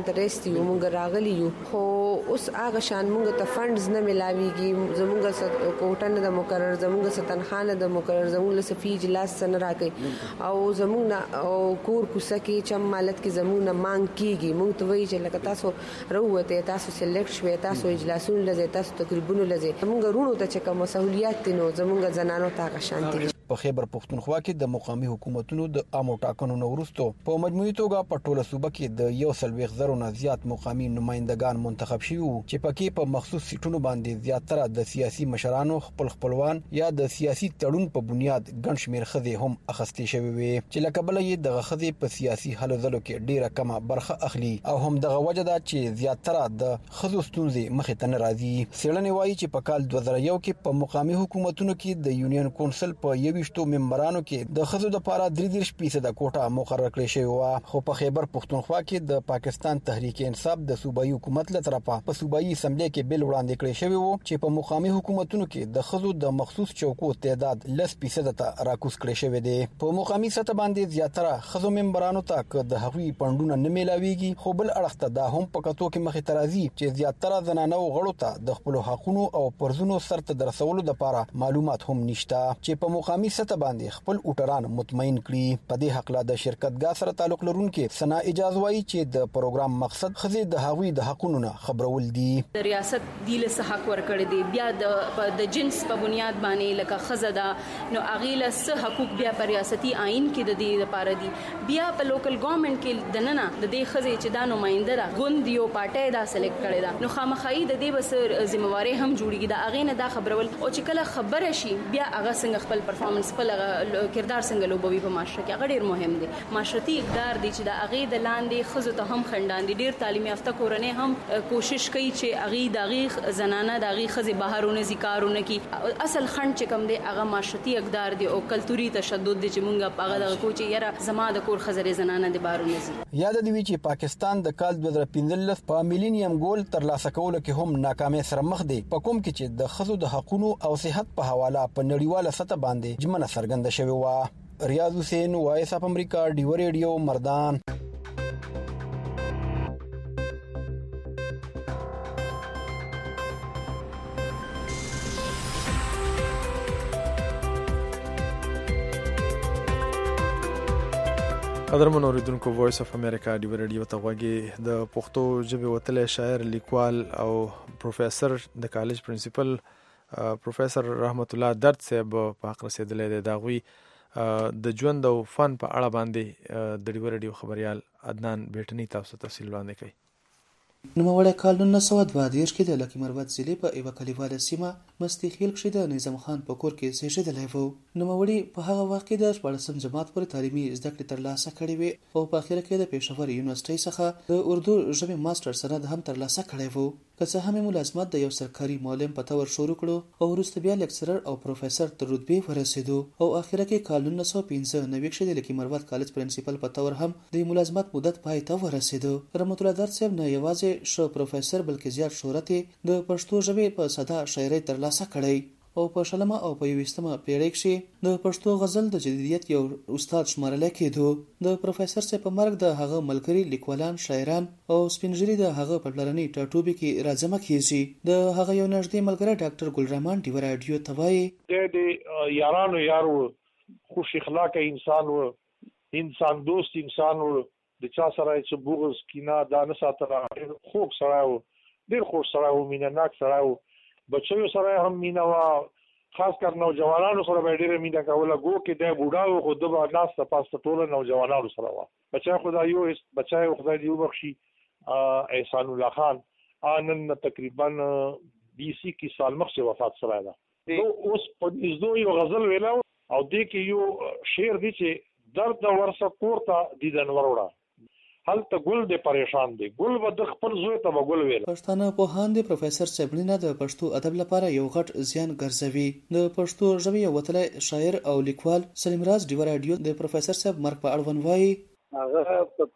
ناست یو مونږ راغلی یو خو اوس هغه شان مونږ ته فندز نه ملاويږي زمونږ کوټه نه د مقرر زمونږ ستنخانه د مقرر زمونږ لسفي اجلاس نه راکې او زمونږ او کور کوسه کې چم مالت کې زمونږ مانګ کیږي مونږ ته وایي چې لکه تاسو راوته تاسو سلیکټ شوي تاسو اجلاسونه لزه تاسو تقریبا لزه مونږ رونو ته چې کوم سہولیات نو زمونږ زنانو ته غشانتي په خیبر پختونخوا کې د مقامی حکومتونو د عامو ټاکنو نورستو په مجموعي توګه په ټوله صوبه کې د یو سلويخ زرو نه زیات مقامی نمائندگان منتخب شوي چې پکې په مخصوص سیټونو باندې زیاتره د سیاسي مشرانو خپل خپلوان یا د سیاسي تړون په بنیاد ګڼ شمېر ښځې هم اخیستې شوې وي چې لکه بله یې دغه ښځې په سیاسي هلو ځلو کې ډېره کمه برخه اخلي او هم دغه وجه ده چې زیاتره د ښځو ستونزې مخې ته نه راځي. څېړنې وایي چې په کال دوه زره یو کې په مقامی حکومتونو کې د یونین کونسل په یو ویشتو ممبرانو کې د ښځو لپاره درې دېرش فیصده کوټه مقرر کړې شوې وه خو په خیبر پختونخوا کې د پاکستان تحریک انصاف د صوبایي حکومت له طرفه په صوبایي اسمبلی کې بل وړاندې کړی شوی وو چې په مقامی حکومتونو کې د ښځو د مخصوص چوکو تعداد لس فیصده ته راکوز کړی شوی دی. په مقامی سطح باندې زیاتره ښځو ممبرانو ته که د هغوی پندونه نه میلاویږي خو بل اړخ ته دا هم په کتو کې مخې ته راځي چې زیاتره زنانو غړو ته د خپلو حقونو او پرزونو سرته د رسولو لپاره معلومات هم نشته چې په مقامی سطح باندې خپل اوټران مطمئن کړي. په دې حق لا د شرکتګاه سره تعلق لرونکي سنا اجازه وایي چې د پروګرام مقصد ښځې د هغوی د حقونو نه خبرول دي. د ریاست دی له حق ورکړي دي بیا د د جنس په بنیاد باندې لکه ښځه ده نو اغیله سه حقوق بیا په ریاستي آئین کې د دې لپاره دي بیا په لوکل ګورنمنت کې د نننه د دې ښځې چې دا نمائنده ده ګوند یو پارټي دا سلیکټ کړي ده نو خامخایي د دې بس ذمہواری هم جوړیږي د اغینه دا خبرول او چې کله خبره شي بیا هغه څنګه خپل پرفارمنس خپل کردار څنګه لوبوي په معاشره کې هغه ډیر مهم دی. معاشرتي اقدار دی چې د هغه د لاندې ښځو ته هم خندان دي ډیر تعلیم یافته کورنۍ هم کوشش کوي چې هغه د هغه زنانه د هغه ښځې بهرونه ذکرونه کی اصل خند چې کوم دی هغه معاشرتي اقدار دی او کلتوري تشدد دی چې مونږه هغه د کوچ یره زما د کور ښځې زنانه د بهرونه زی. یاد دی چې پاکستان د کال دوه زره پنځلس په میلینیم ګول ترلاسه کولو کې هم ناکامۍ سره مخ دی په کوم کې چې د ښځو د حقوقو او صحت په حواله په نړیواله سطح باندې جمنه څرګنده شوې وه. ریاض حسین وایس اف امریکا ډیو ریډیو مردان. قدرمن اوریدونکو وایس اف امریکا ډیو ریډیو ته غوږی د پښتو ژبې وتلی شاعر لیکوال او پروفیسور د کالج پرنسپل پروفیسور رحمت الله درد صاحب په حق رسیدلی دی. د هغوی د ژوند او فن په اړه باندې د ډیو ریډیو خبریال عدنان بیټنی تاسو ته تفصیل وړاندې کوي. نوموړی کال نولس سوه دوه دېرش کې د لکي مروت ضلع په یوه کلیواله سیمه مستي خیل کښې د نظام خان په کور کې زیږېدلی و. نوموړي په هغه وخت کې د شپاړسم جماعت پورې تعلیمي زده کړې ترلاسه کړې وې او په اخره کې د پېښور یونیورسټۍ څخه د اردو ژبې ماسټر سند هم ترلاسه کړی و. که څه هم یې ملازمت د یو سرکاري معلم په طور شروع کړو او وروسته بیا لیکچرر او پروفیسر تر رتبې ورسېدو او اخره کې کال نولس سوه پنځه نوي کښې د لکي مروت کالج پرنسپل په طور هم د ملازمت مدت پای ته ورسېدو. رحمت الله درد صاحب نه یوازې ښه پروفیسر بلکې زیات شهرت د پښتو ژبې په ساده شاعرۍ ترلاسه کړی او په شلمه او په یویشتمه پیړۍ کښې د پښتو غزل د جدیدیت یو استاد شمارلی کېدو. د پروفیسر صاحب په مرګ د هغه ملګري لیکوالان شاعران او سپینږیري د هغه په پلرنۍ ټاټوبي کې راجمع کېږي. د هغه یو نږدې ملګری ډاکټر ګلرحمان ډیوه راډیو ته وایي د یارانو یار و خوش اخلاقه انسان و انسان دوست انسان و د چا سره چې بغض کینه دا نه ساتله ډېر خوږ سړی و ډېر خوږ سړی و مینه ناک سړی و. بچیو سره هم مینه وه خاص کر نوجوانانو سره به ډېره مینه کوله. ګو کې دی بوډا و خو ده به ناسته پاسته ټوله نوجوانانو سره وه. بچی خدای یو بچی خدای دې وبخښي احسان الله خان نن تقریبا بیس اکیس سال مخکې وفات سره ده. اوس په نږدې یو غزل ویلا او دې کې یو شعر دی چې درد د ورسه کور ته دیدن وروړه هلته ګل دی پریشان دی ګل به د خپل زوی ته به ګل ویل. پښتانه پوهان د پروفیسر صاحب مړینه د پښتو ادب لپاره یو غټ زیان ګرځوي. د پښتو ژبې یو وتلی شاعر او لیکوال سلیم راز ډیوه راډیو د پروفیسر صاحب مرګ په اړوند وایي هغه په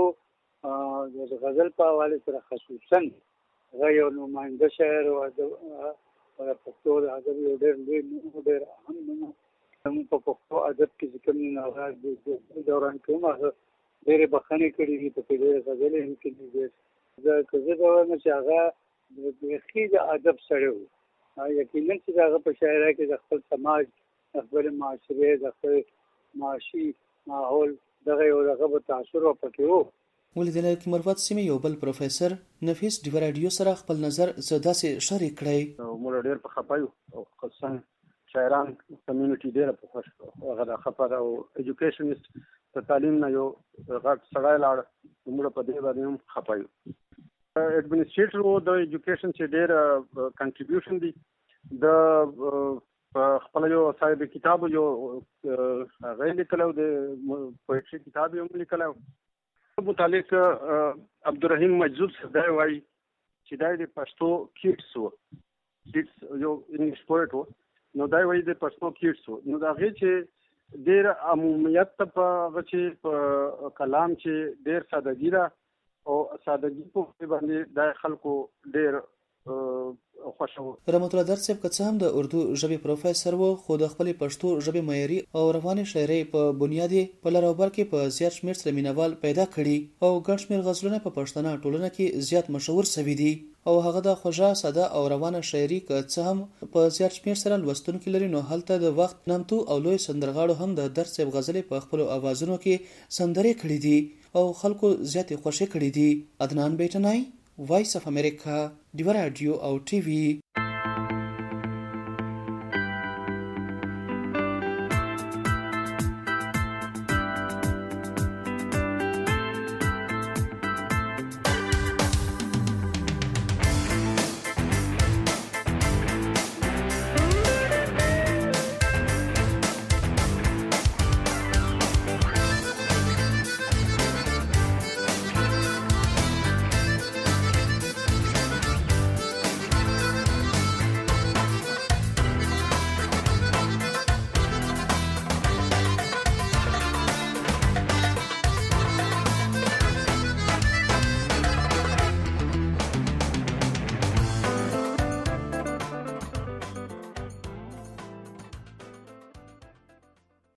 پښتو د غزل په حواله سره خصوصا هغه یو نماینده شاعر او د پښتو د ادب یو ډېر لوی نوم ډېر اهم نوم زموږ په پښتو ادب کې چې کوم نوغه د دوران کې هم هغه ډېرې بخښنې کړي دي په کې ډېرې غزلې هم کړي دي زه که زه وایم چې هغه بیخي د ادب سړی و، یقینا چې د هغه په شاعرۍ کې د خپل سماج، د خپل معاشرې، د خپل معاشي ماحول دغه یو دغه په تاثر وپکې وو. ولیدل کې مربوط سیمه یو بل پروفیسور نفیس ډی رادیو سره خپل نظر زدا سي شریک کړی. موږ ډېر په خپایو او خصوصا شاعران کمیونټي ډېر په خوش هغه د خبر او ایجوکیشنست په تعلیم نه یو غټ سړی لاړ، موږ په دې باندې هم خپایو. ایڈمنسټریټر او د ایجوکیشن چې ډېر کنټریبیوشن دي د خپل یو صاحب کتاب یو هغه لیکلو د پوئټري کتاب یې لیکلو متعلق عبدالرحیم مجذوب صدای وای چې دا د پښتو کیټس وو، کیټس یو انګلیش پوئټ وو، نو دا وای د پښتو کیټس وو. نو دا غي چې ډېر عمومیت په غچې په کلام چې ډېر سادهګي ده او سادهګي په باندې د خلکو ډېر خوشو. رحمت الله درس صاحب که هم د اردو ژبې پروفیسور وو، خو د خپل پښتو ژبې معیاري او رواني شاعرۍ په بنیاد په لراوبر کې په زیات شمېر سره مینوال پیدا کړي او ګڼ شمېر غزلونه په پښتنه ټولنه کې زیات مشهور شوي دي او هغه د خوږه ساده او روانه شاعري که څه هم په زیات شمېر سره لوستونکي لري، نو هلته د وخت نامتو او لوی سندرغاړو هم د درس صاحب غزلې په خپل اوازونو کې سندرې کړي دي او خلکو زیاتې خوښې کړي دي. عدنان بیٹنای، وایس اف امریکا، ډیو رادیو او ټي وی.